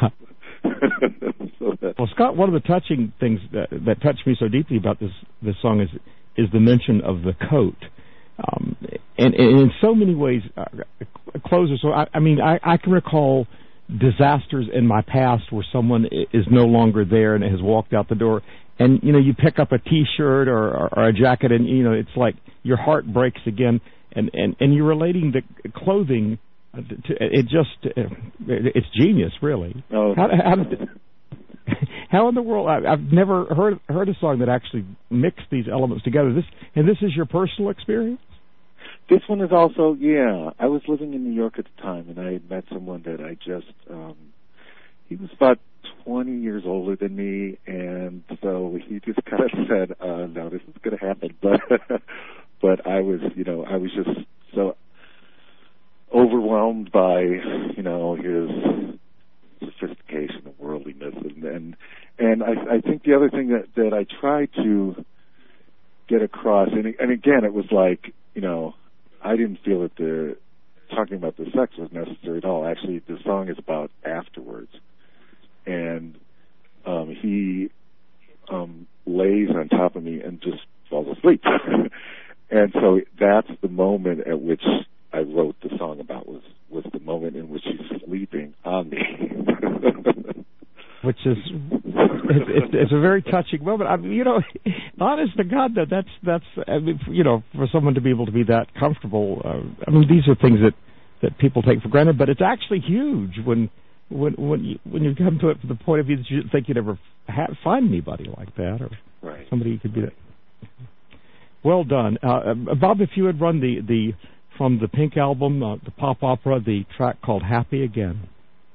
so that, well, Scott, one of the touching things that, that touched me so deeply about this, this song is is the mention of the coat. Um, and, and in so many ways, uh, closers, so I, I mean, I, I can recall disasters in my past where someone is no longer there and has walked out the door. And, you know, you pick up a T-shirt or, or, or a jacket and, you know, it's like your heart breaks again. And, and, and you're relating the clothing to, it just, it's genius, really. Oh. How, how, how in the world, I, I've never heard heard a song that actually mixed these elements together. This And this is your personal experience? This one is also, yeah, I was living in New York at the time, and I had met someone that I just, um, he was about twenty years older than me, and so he just kind of said, uh, no, this is going to happen. But but I was, you know, I was just so overwhelmed by, you know, his sophistication and worldliness. And and, and I, I think the other thing that, that I tried to get across, and, and again, it was like, you know, I didn't feel that the talking about the sex was necessary at all. Actually, the song is about afterwards. And um, he on top of me and just falls asleep. And so that's the moment at which I wrote the song about, was, was the moment in which she's sleeping on me. Which is, it's, it's, it's a very touching moment. I mean, you know, honest to God, that that's, that's, I mean, you know, for someone to be able to be that comfortable, uh, I mean, these are things that, that people take for granted, but it's actually huge when, when, when you, when you come to it from the point of view that you didn't think you'd ever ha- find anybody like that, or right. somebody who could be that. Well done. Uh, Bob, if you would run the, the from the Pink album, uh, the pop opera, the track called Happy Again.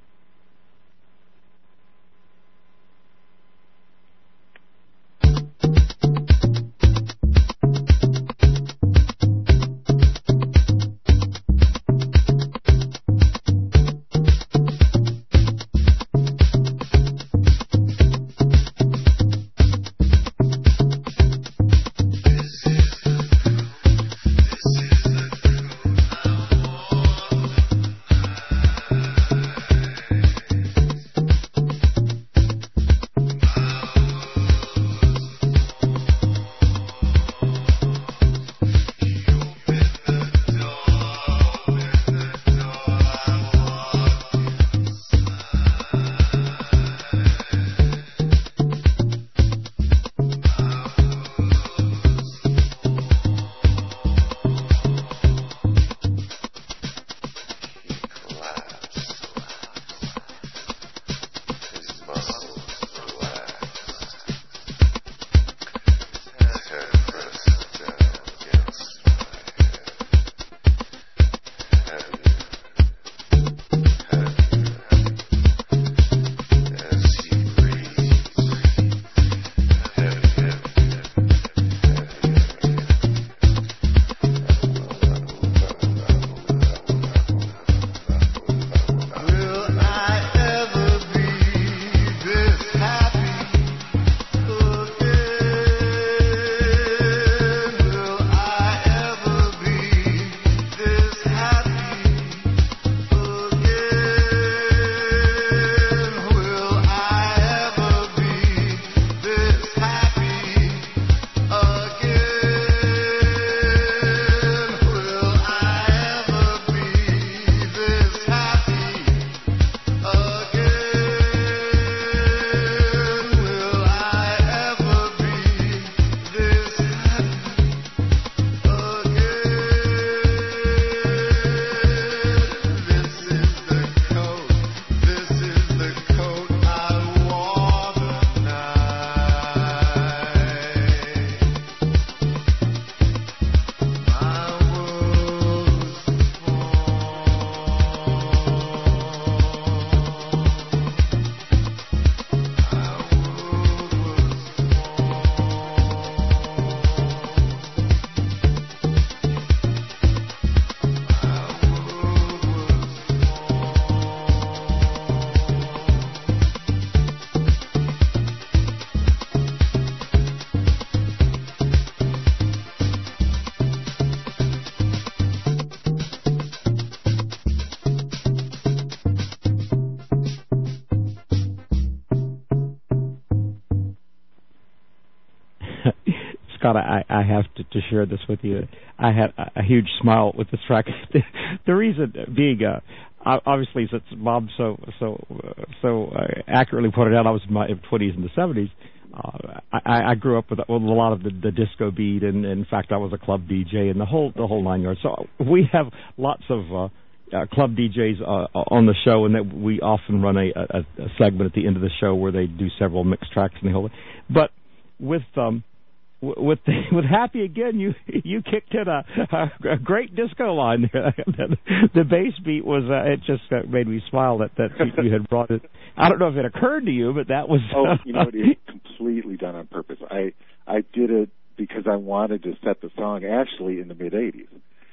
Scott, I, I have to, to share this with you. I had a, a huge smile with this track. The reason being, uh, obviously, since Bob so so uh, so uh, accurately pointed out, I was in my twenties and the seventies. Uh, I, I grew up with, with a lot of the, the disco beat, and, and in fact, I was a club D J, and the whole the whole nine yards. So we have lots of uh, uh, club D Js uh, on the show, and that we often run a, a, a segment at the end of the show where they do several mixed tracks and the whole. But with um, with the, with Happy Again, you you kicked in a, a, a great disco line there. the, the bass beat was uh, it just uh, made me smile that that you had brought it. I don't know if it occurred to you, but that was. Oh, you know, it is completely done on purpose. I I did it because I wanted to set the song actually in the mid eighties.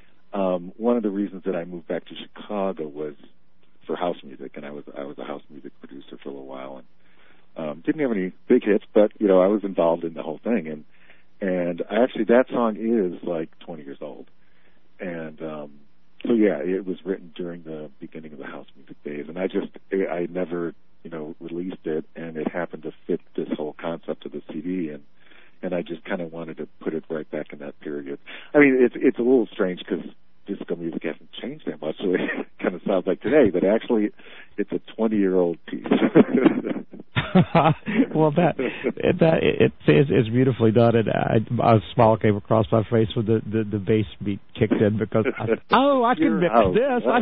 Um, one of the reasons that I moved back to Chicago was for house music, and I was I was a house music producer for a little while, and um, didn't have any big hits, but you know I was involved in the whole thing, and and actually that song is like twenty years old, and um, so yeah, it was written during the beginning of the house music days, and I just I never you know released it, and it happened to fit this whole concept of the C D, and and I just kind of wanted to put it right back in that period. I mean, it's it's a little strange because disco music hasn't changed that much, so it kind of sounds like today, but actually it's a twenty-year-old piece. Well, that that it is it's beautifully done, and I, a smile came across my face when the, the, the bass beat kicked in because I, oh, I can mix this. Oh, I,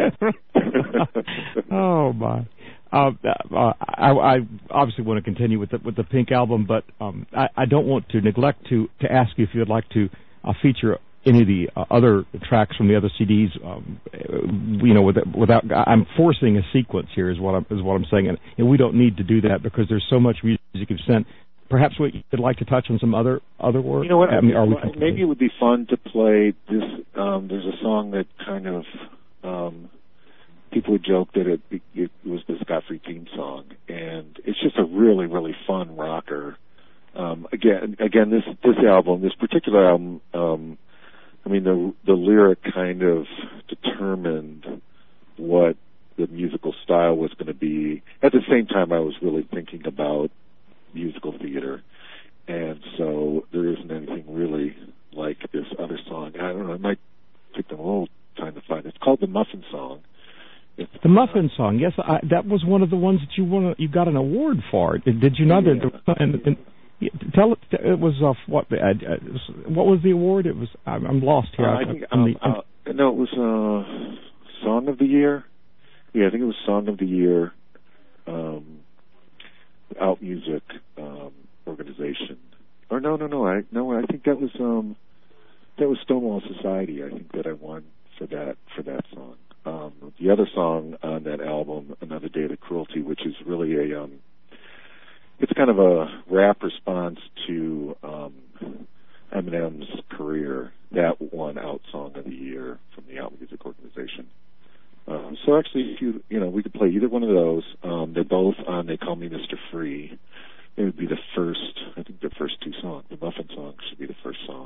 yes. Oh my. Uh, uh, I, I obviously want to continue with the, with the Pink album, but um, I, I don't want to neglect to, to ask you if you would like to uh, feature any of the uh, other tracks from the other C Ds. Um, you know, without, without I'm forcing a sequence here, is what I'm is what I'm saying, and, and we don't need to do that because there's so much music you've sent. Perhaps we would like to touch on some other other work. You know what? I mean, are we maybe it would be fun to play this. Um, there's a song that kind of. Um, People would joke that it, it was the Scott Free theme song, and it's just a really, really fun rocker. Um, again, again, this this album, this particular album, um, I mean, the the lyric kind of determined what the musical style was going to be. At the same time, I was really thinking about musical theater, and so there isn't anything really like this other song. I don't know. It might take them a little time to find. It's called the Muffin Song. It's the Muffin Song, yes, I, that was one of the ones that you won. You got an award for. Did, did you know yeah. that? And, and, tell it. It was uh, what? Uh, what was the award? It was. I'm, I'm lost here. Uh, I think. Um, the, uh, no, it was uh, Song of the Year. Yeah, I think it was Song of the Year. Um, Out Music um, organization. Or no, no, no. I no. I think that was um, that was Stonewall Society. I think that I won for that for that song. Um, the other song on that album, Another Day of the Cruelty, which is really a, um, it's kind of a rap response to um, Eminem's career. That won Out Song of the Year from the Out Music Organization. Um, so actually, if you you know, we could play either one of those. Um, they're both on They Call Me Mister Free. It would be the first, I think the first two songs. The Muffin Song should be the first song.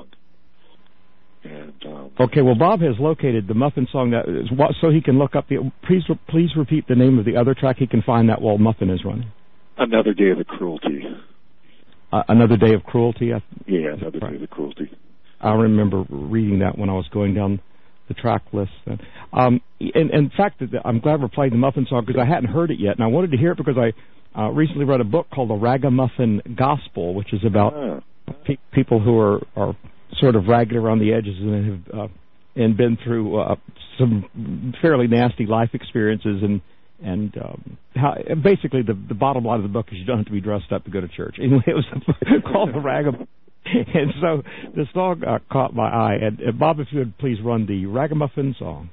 And, um, okay, well, Bob has located the Muffin Song, that is, so he can look up the. Please, please repeat the name of the other track. He can find that while Muffin is running. Another Day of the Cruelty. Uh, another Day of Cruelty. I, yeah, Another right. Day of the Cruelty. I remember reading that when I was going down the track list. Um, and, and in fact, I'm glad we're playing the Muffin Song because I hadn't heard it yet, and I wanted to hear it because I uh, recently read a book called The Ragamuffin Gospel, which is about ah. pe- people who are. are sort of ragged around the edges and have uh, and been through uh, some fairly nasty life experiences, and and um, how, basically the the bottom line of the book is you don't have to be dressed up to go to church. Anyway, it was called The Ragamuffin, and so the song uh, caught my eye. And, and Bob, if you would please run the Ragamuffin Song.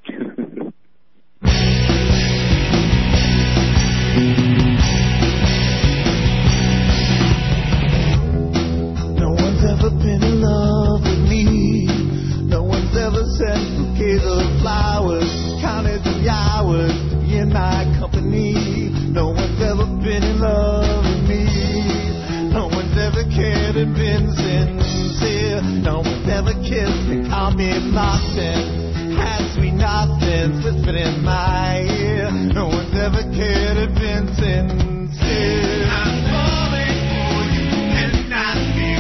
Never been in love with me. No one's ever sent bouquets of flowers, counted the hours to be in my company. No one's ever been in love with me. No one's ever cared and been sincere. No one's ever kissed and called me Martin. Asked me nothing, whispered in my ear. No one's ever cared and been sincere. I'm falling for you and not feel.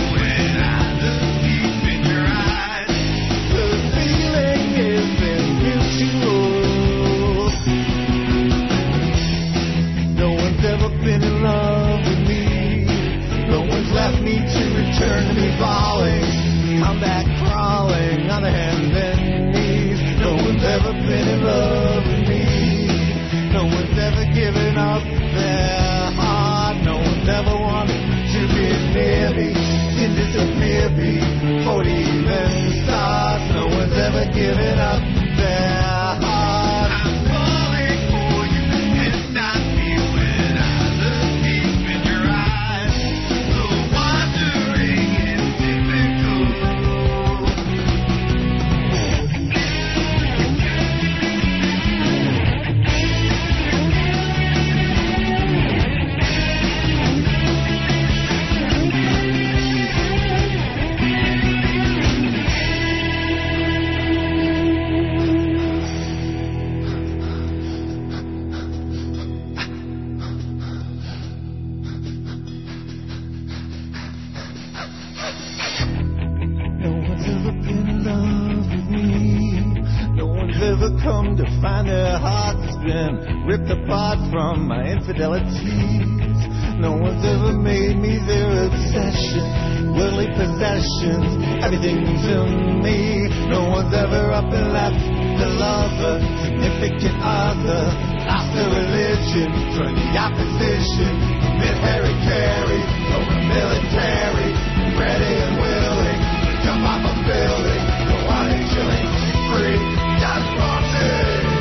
Been in love with me. No one's left me to return to me falling. I'm back crawling on the hands and knees. No one's ever been in love with me. No one's ever given up their heart. No one's ever wanted to be near me and disappear before it even starts. No one's ever given up their heart. I'm falling for you and not feeling. come to find their hearts been ripped apart from my infidelities. No one's ever made me their obsession. Worldly possessions, everything to me. No one's ever up and left the lover, significant other. Lost their religion, joined the opposition. Met Harry Carey, over military. Ready and willing to jump off a building. Go out and chilling, free, just for me.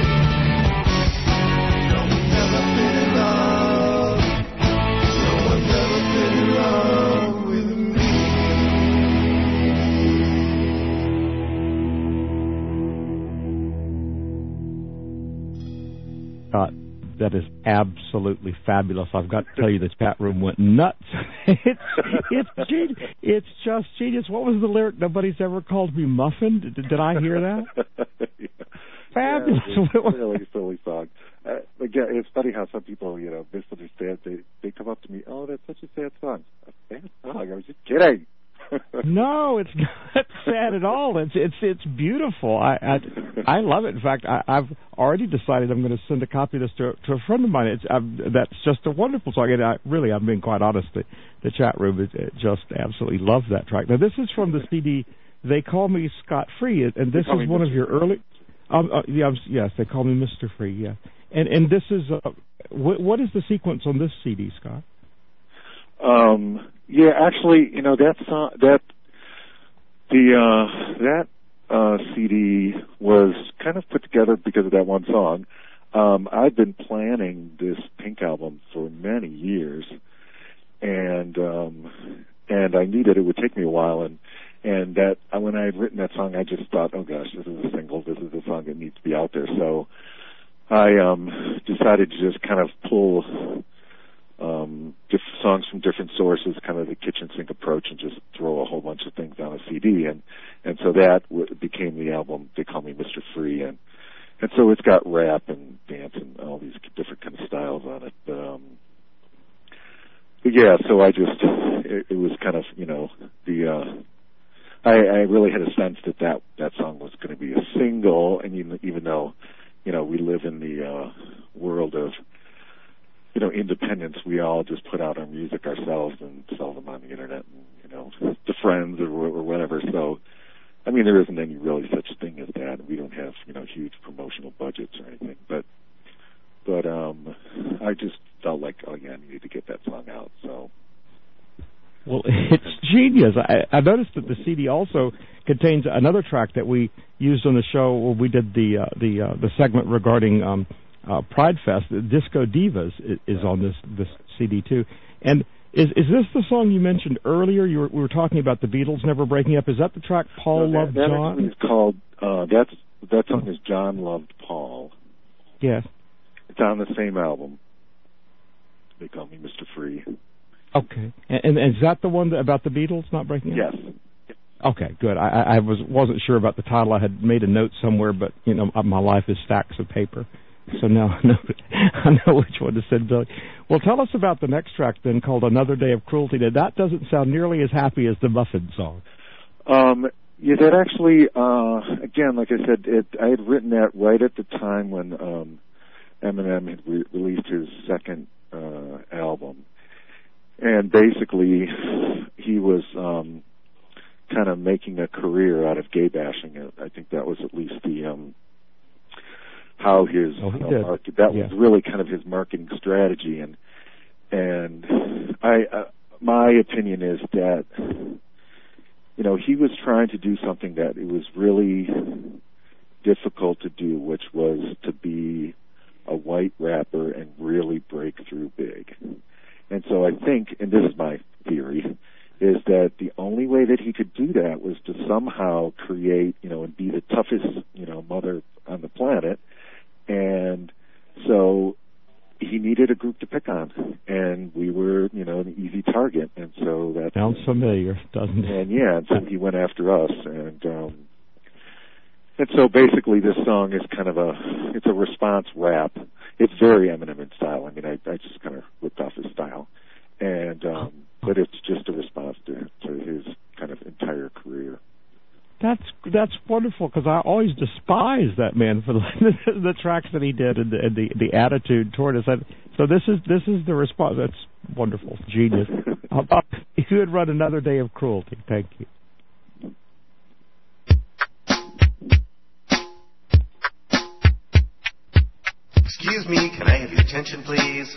No one's ever been in love. No one's ever been in love with me. Uh, that is absolutely fabulous. I've got to tell you, this chat room went nuts. it's it's genius. It's just genius. What was the lyric? Nobody's ever called me muffin. Did, did I hear that? Yeah. Fabulous. Yeah, it's a really silly song. Uh, again, it's funny how some people, you know, misunderstand. They they come up to me, oh, that's such a sad song. A sad song? I was just kidding. No, it's not sad at all. It's it's it's beautiful. I I, I love it. In fact, I, I've already decided I'm going to send a copy of this to, to a friend of mine. It's I've, that's just a wonderful song. And I, really, I'm being quite honest. The, the chat room it, it just absolutely loves that track. Now, this is from the C D. They Call Me Scott Free, and this is one of your early. Um, uh, yeah, I'm, yes, they call me Mister Free. Yeah, and and this is uh, what, what is the sequence on this C D, Scott? Um. Yeah, actually, you know that song, that the uh, that uh, C D was kind of put together because of that one song. Um, I've been planning this Pink album for many years, and um, and I knew that it would take me a while. And and that when I had written that song, I just thought, oh gosh, this is a single. This is a song that needs to be out there. So I um, decided to just kind of pull. Um, diff- songs from different sources, kind of the kitchen sink approach, and just throw a whole bunch of things on a C D, and and so that w- became the album. They Call Me Mister Free, and and so it's got rap and dance and all these different kind of styles on it. But, um, but yeah, so I just it, it was kind of you know the uh, I, I really had a sense that that, that song was going to be a single, and even even though you know we live in the uh, world of you know, independence, we all just put out our music ourselves and sell them on the internet and, you know, to friends or, or whatever. So, I mean, there isn't any really such thing as that. We don't have, you know, huge promotional budgets or anything. But, but, um, I just felt like, oh, yeah, I needed to get that song out, so. Well, it's genius. I, I noticed that the C D also contains another track that we used on the show when we did the, uh, the, uh, the segment regarding, um, Uh, Pride Fest. Disco Divas is, is on this this C D too. And is is this the song you mentioned earlier? You were, we were talking about the Beatles never breaking up. Is that the track Paul no, Loved that, that John? That is called uh, that's that song is John Loved Paul. Yes. It's on the same album. They Call Me Mister Free. Okay. And, and is that the one that, about the Beatles not breaking up? Yes. Okay, good. I, I was wasn't sure about the title. I had made a note somewhere, but you know my life is stacks of paper. So now I know, I know which one to send Billy. Well, tell us about the next track then, called Another Day of Cruelty. Now, that doesn't sound nearly as happy as the Muffin song. Um, yeah, that actually, uh, again, like I said, it, I had written that right at the time when um, Eminem had re- released his second uh, album. And basically, he was um, kind of making a career out of gay bashing. I think that was at least the... Um, how his oh, uh, market, that yeah. was really kind of his marketing strategy, and and I uh, my opinion is that you know he was trying to do something that it was really difficult to do, which was to be a white rapper and really break through big. And so I think, and this is my theory, is that the only way that he could do that was to somehow create, you know, and be the toughest, you know, mother on the planet. And so he needed a group to pick on, and we were, you know, an easy target. And so that sounds familiar, doesn't it? And yeah, and so he went after us, and um, and so basically this song is kind of a, it's a response rap. It's very Eminem in style. I mean, I, I just kind of ripped off his style, and um, but it's just a response to to his kind of entire career. That's that's wonderful because I always despised that man for the, the tracks that he did and the and the, the attitude toward us. So this is this is the response. That's wonderful, genius. uh, if you had run another day of cruelty, thank you. Excuse me, can I have your attention, please?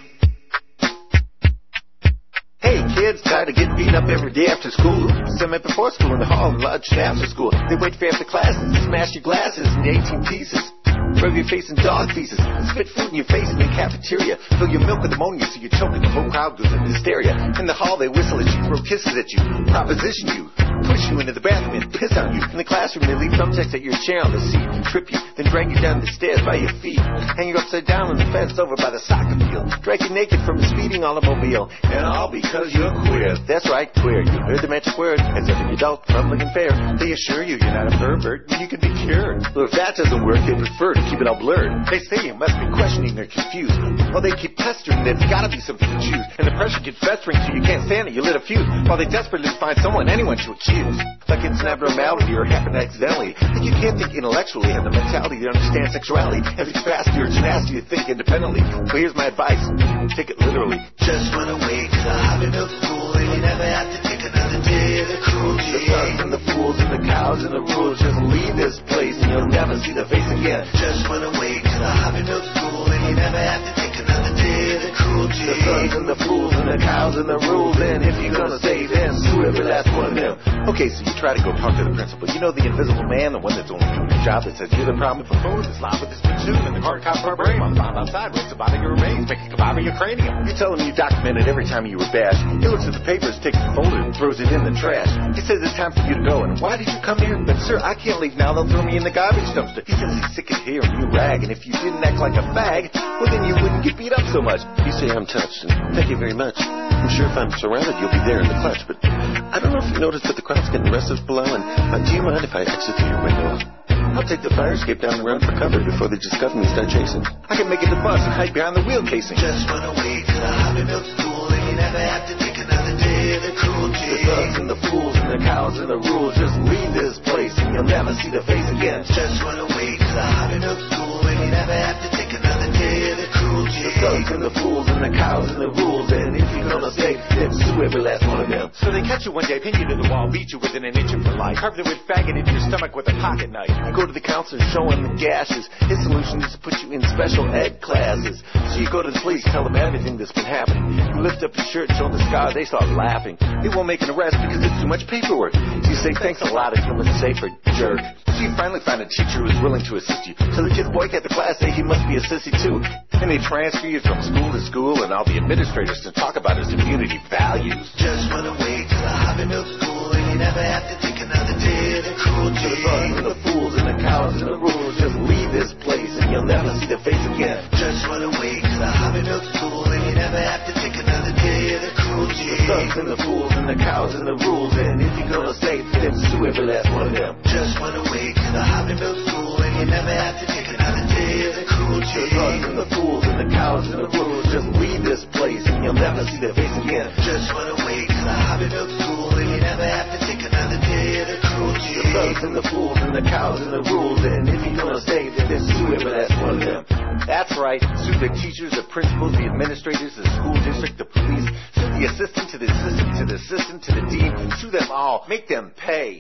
Hey kids, tired of getting beat up every day after school? Some at before school in the hall, lunch and after school. They wait for you after classes and smash your glasses into eighteen pieces. Rub your face in dog feces, spit food in your face in the cafeteria. Fill your milk with ammonia so you choke and the whole crowd goes into hysteria. In the hall they whistle at you, throw kisses at you, proposition you, push you into the bathroom and piss on you. In the classroom they leave thumbtacks at your chair on the seat, trip you, then drag you down the stairs by your feet, hang you upside down on the fence over by the soccer field, drag you naked from a speeding automobile, and all because you're queer. That's right, queer. You heard the magic word, as every adult, crumbling and fair. They assure you you're not a pervert, you can be cured. Well, if that doesn't work, they prefer to keep it all blurred. They say you must be questioning or confused. Well, they keep pestering, there's gotta be something to choose. And the pressure gets festering till you can't stand it, you lit a fuse. While they desperately find someone, anyone to accuse. Like it's an abnormality or happened accidentally. Like you can't think intellectually, have the mentality to understand sexuality. Have the capacity or tenacity to think independently. So here's my advice, take it literally. Just run away to the hobby milk school, and you never have to take another day of the cruelty. The thugs and the fools and the cows and the rules, just leave this place and you'll never see the face again. Just run away to the hobby milk school, and you never have to take another day of the cruelty. The thugs and the fools and the cows and the rules, and if you're gonna say then, sue every last one of them. Okay, so you try to go talk to the principal. You know the invisible man, the one that's only doing his job, that says you're the problem with the phone, this loud with this platoon, and the car cops are brain. On the bomb outside, waste about your remains, make a kebab of your cranium. You tell him you documented every time you were bashed. He looks at the papers, takes the folder, and throws it in the trash. He says it's time for you to go, and why did you come here? But sir, I can't leave now, they'll throw me in the garbage dumpster. He says he's sick of hearing you rag, and if you didn't act like a fag, well then you wouldn't get beat up so much. You say I'm touched, and thank you very much. I'm sure if I'm surrounded, you'll be there in the clutch, but I don't know if you noticed that the crowd's getting restless below, and uh, do you mind if I exit through your window? I'll take the fire escape down and run for cover before they discover me and start chasing. I can make it to bus and hide behind the wheel casing. Just run away to the hobby milk school, and you never have to take another day of the cruelty. The thugs and the fools and the cows and the rules, just leave this place and you'll never see the face again. Just run away to the hobby milk school, and you never have to take another day of the cruelty. The thugs and the fools and the cows and the rules, and if you're gonna stay, then sue every last one of them. So they catch you one day, pin you to the wall, beat you within an inch of your life, carve the wood faggot into your stomach with a pocket knife. You go to the counselor, show him the gashes. His solution is to put you in special ed classes. So you go to the police, tell them everything that's been happening. You lift up your shirt and show them the scar, they start laughing. They won't make an arrest because it's too much paperwork. You say thanks a lot and feel safer, jerk. So you finally find a teacher who's willing to assist you. So the kids boycott the class, say he must be a sissy too. And they transfer you from school to school, and all the administrators to talk about his community values. Just run away to the hobby milk school, and you never have to take another day of the cruelty. The thugs and the fools and the cows and the rules, just leave this place and you'll never see the face again. Just run away to the hobby milk school, and you never have to take another day of the cruelty. The thugs and the fools and the cows and the rules, and if you're gonna stay, then sue every last one of them. Just run away to the hobby milk school, and you never have to take another day of the cruelty. The thugs and the fools and the cows and the rules, just leave this place and you'll never see their face again. Just run away to the hobby milk school, and you never have to take another day of the cruelty. The thugs and the fools and the cows and the rules, and if you're gonna stay, then sue every last one of them. That's right, sue the teachers, the principals, the administrators, the school district, the police, sue the assistant to the assistant to the assistant to the dean, sue them all, make them pay.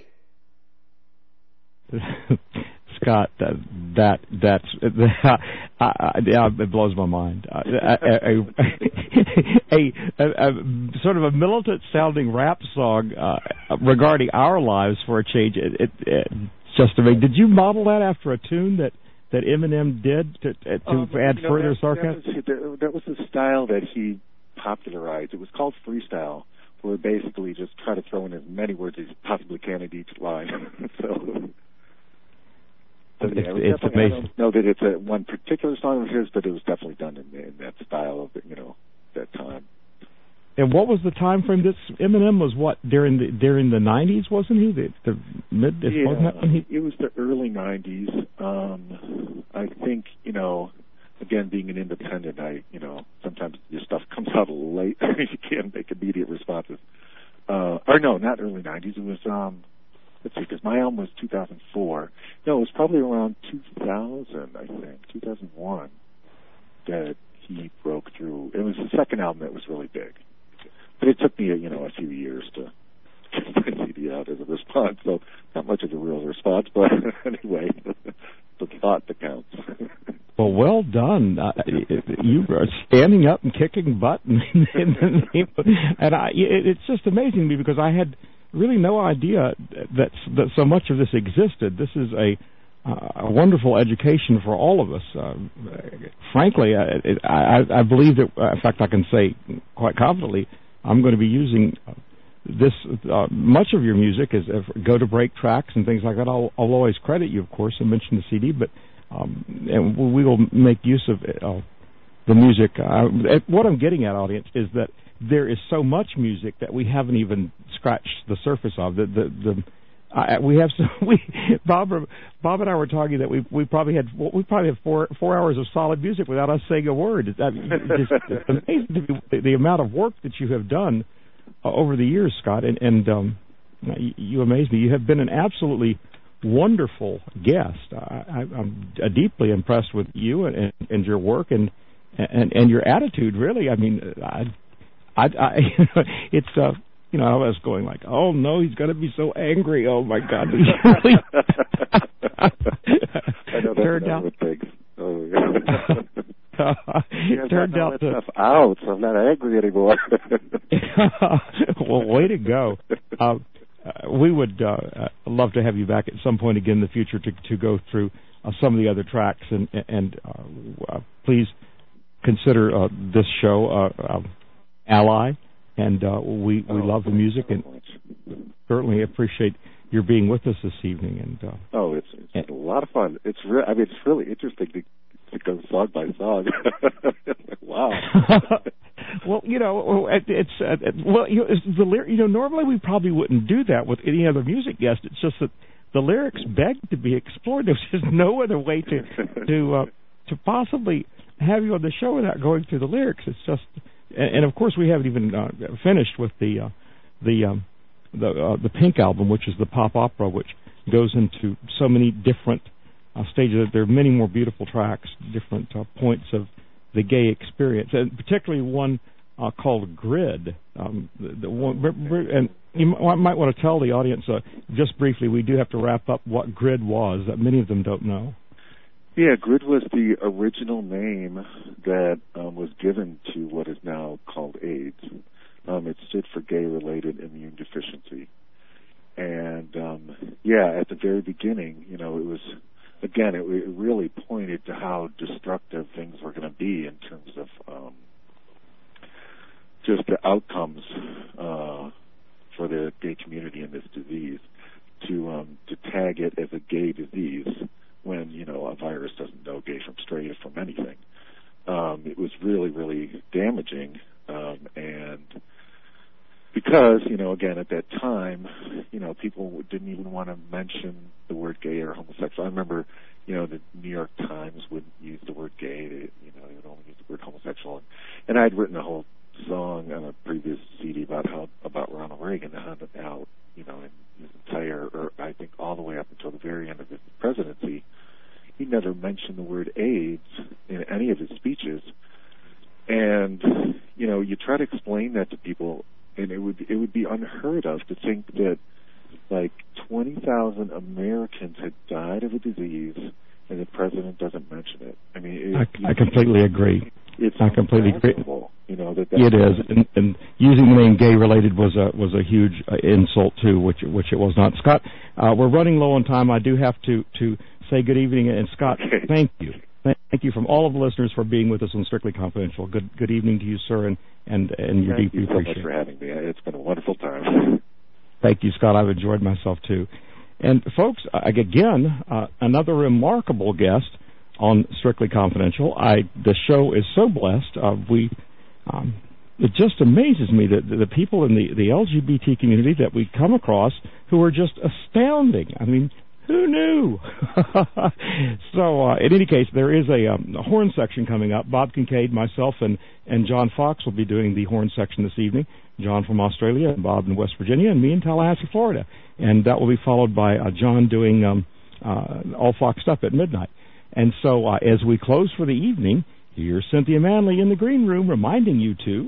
Scott, that that that's uh, uh, yeah, it blows my mind. Uh, a, a, a, a, a sort of a militant-sounding rap song uh, regarding our lives for a change. It, it, it just to me, did you model that after a tune that, that Eminem did to, to um, add you know, further that, sarcasm? That was, that was the style that he popularized. It was called freestyle, where basically just try to throw in as many words as you possibly can in each line. so. So, yeah, it's, it's amazing. I don't know that it's a one particular song of his, but it was definitely done in, in that style of, you know, that time. And what was the time frame? This Eminem was what during the during the nineties, wasn't he? The, the mid, yeah, wasn't that when he? It was the early nineties. Um, I think, you know, again, being an independent, I, you know, sometimes your stuff comes out late. You can't make immediate responses. Uh, or no, not early nineties. It was. Um, let's see, because my album was two thousand four. No, it was probably around two thousand, I think, two thousand one, that he broke through. It was the second album that was really big. But it took me, you know, a few years to get my C D out as a response, so not much of a real response, but anyway, the thought that counts. Well, well done. Uh, you are standing up and kicking butt, and, and, and I, it, it's just amazing to me because I had really no idea that that so much of this existed. This is a uh, a wonderful education for all of us. Uh, frankly, I, I, I believe that. In fact, I can say quite confidently, I'm going to be using this. Uh, much of your music is uh, go to break tracks and things like that. I'll, I'll always credit you, of course, and mention the C D, but. Um, and we will make use of uh, the music. Uh, what I'm getting at, audience, is that there is so much music that we haven't even scratched the surface of. The, the, the I, we have some. We Bob, Bob and I were talking that we we probably had we probably had four four hours of solid music without us saying a word. It's, it's, it's amazing to me the, the amount of work that you have done uh, over the years, Scott, and, and um, you, you amaze me. You have been an absolutely wonderful guest. I, I, I'm deeply impressed with you and, and, and your work and, and and your attitude. Really, I mean, I, I, I it's uh, you know, I was going like, oh no, he's going to be so angry. Oh my God, really. I know that's turned out. Oh, yeah. It turned out to stuff out, so I'm not angry anymore. Well, way to go. Uh, Uh, we would uh, uh, love to have you back at some point again in the future to to go through uh, some of the other tracks, and and uh, uh, please consider uh, this show uh, uh, ally, and uh, we we oh, love the music and much. certainly appreciate your being with us this evening. And uh, oh, it's, it's and, a lot of fun. It's re- I mean, it's really interesting to to go song by song. Wow. Well, you know, it's uh, well, you know, it's the lyric. You know, normally we probably wouldn't do that with any other music guest. It's just that the lyrics beg to be explored. There's just no other way to to uh, to possibly have you on the show without going through the lyrics. It's just, and, and of course, we haven't even uh, finished with the uh, the um, the uh, the Pink album, which is the pop opera, which goes into so many different uh, stages. There are many more beautiful tracks, different uh, points of the gay experience, and particularly one uh, called Grid. Um, the, the one, and you might want to tell the audience uh, just briefly. We do have to wrap up what Grid was. That many of them don't know. Yeah, Grid was the original name that um, was given to what is now called AIDS. Um, it stood for gay-related immune deficiency, and um, yeah, at the very beginning, you know, it was. Again, it, it really pointed to how destructive things were going to be in terms of um, just the outcomes uh, for the gay community in this disease. To um, to tag it as a gay disease when, you know, a virus doesn't know gay from straight or from anything. Um, it was really, really damaging, um, and because, you know, again, at that time, you know, people didn't even want to mention the word gay or homosexual. I remember, you know, the New York Times wouldn't use the word gay. They, you know, they would only use the word homosexual. And, and I'd written a whole song on a previous C D about how about Ronald Reagan, how, how you know, in his entire, or I think all the way up until the very end of his presidency, he never mentioned the word AIDS in any of his speeches. And, you know, you try to explain that to people, and it would it would be unheard of to think that like twenty thousand Americans had died of a disease and the president doesn't mention it. I mean, it, I, I completely agree. It's I completely agree. You know that it is, and, and using the name "gay related" was a was a huge uh, insult too, which which it was not. Scott, uh, we're running low on time. I do have to to say good evening, and Scott, okay. Thank you. Thank you from all of the listeners for being with us on Strictly Confidential. Good good evening to you, sir, and and, and you're Thank deeply you so appreciated. much for having me. It's been a wonderful time. Thank you, Scott. I've enjoyed myself too. And folks, again, uh, another remarkable guest on Strictly Confidential. I the show is so blessed. Uh, we um, it just amazes me that the, the people in the, the L G B T community that we come across who are just astounding. I mean, Who knew? So, uh, in any case, there is a, um, a horn section coming up. Bob Kincaid, myself, and, and John Fox will be doing the horn section this evening. John from Australia, and Bob in West Virginia, and me in Tallahassee, Florida. And that will be followed by uh, John doing um, uh, All Foxed Up at midnight. And so, uh, as we close for the evening, here's Cynthia Manley in the green room reminding you to...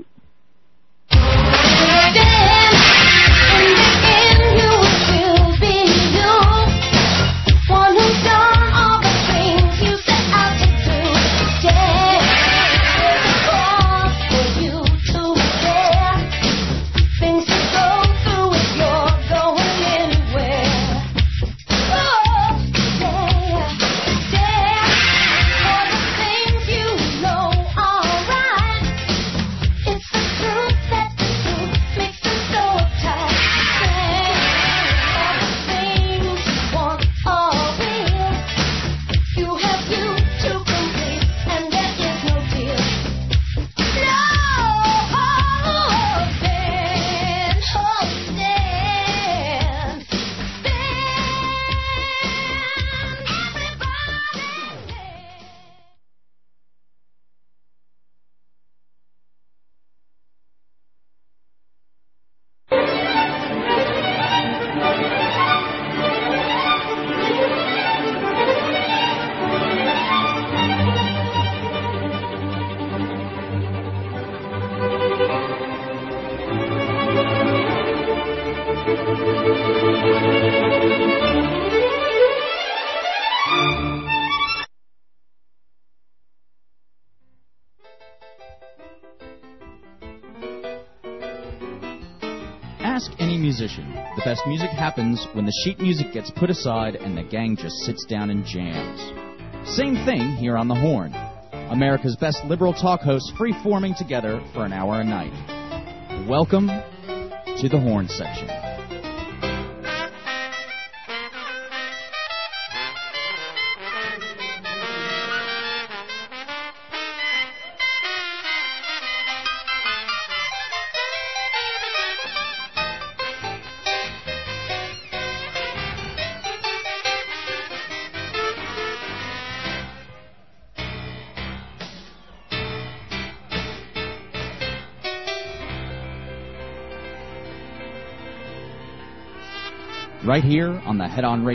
Ask any musician. The best music happens when the sheet music gets put aside and the gang just sits down and jams. Same thing here on The Horn. America's best liberal talk hosts free-forming together for an hour a night. Welcome to The Horn section. Right here on the Head On Radio.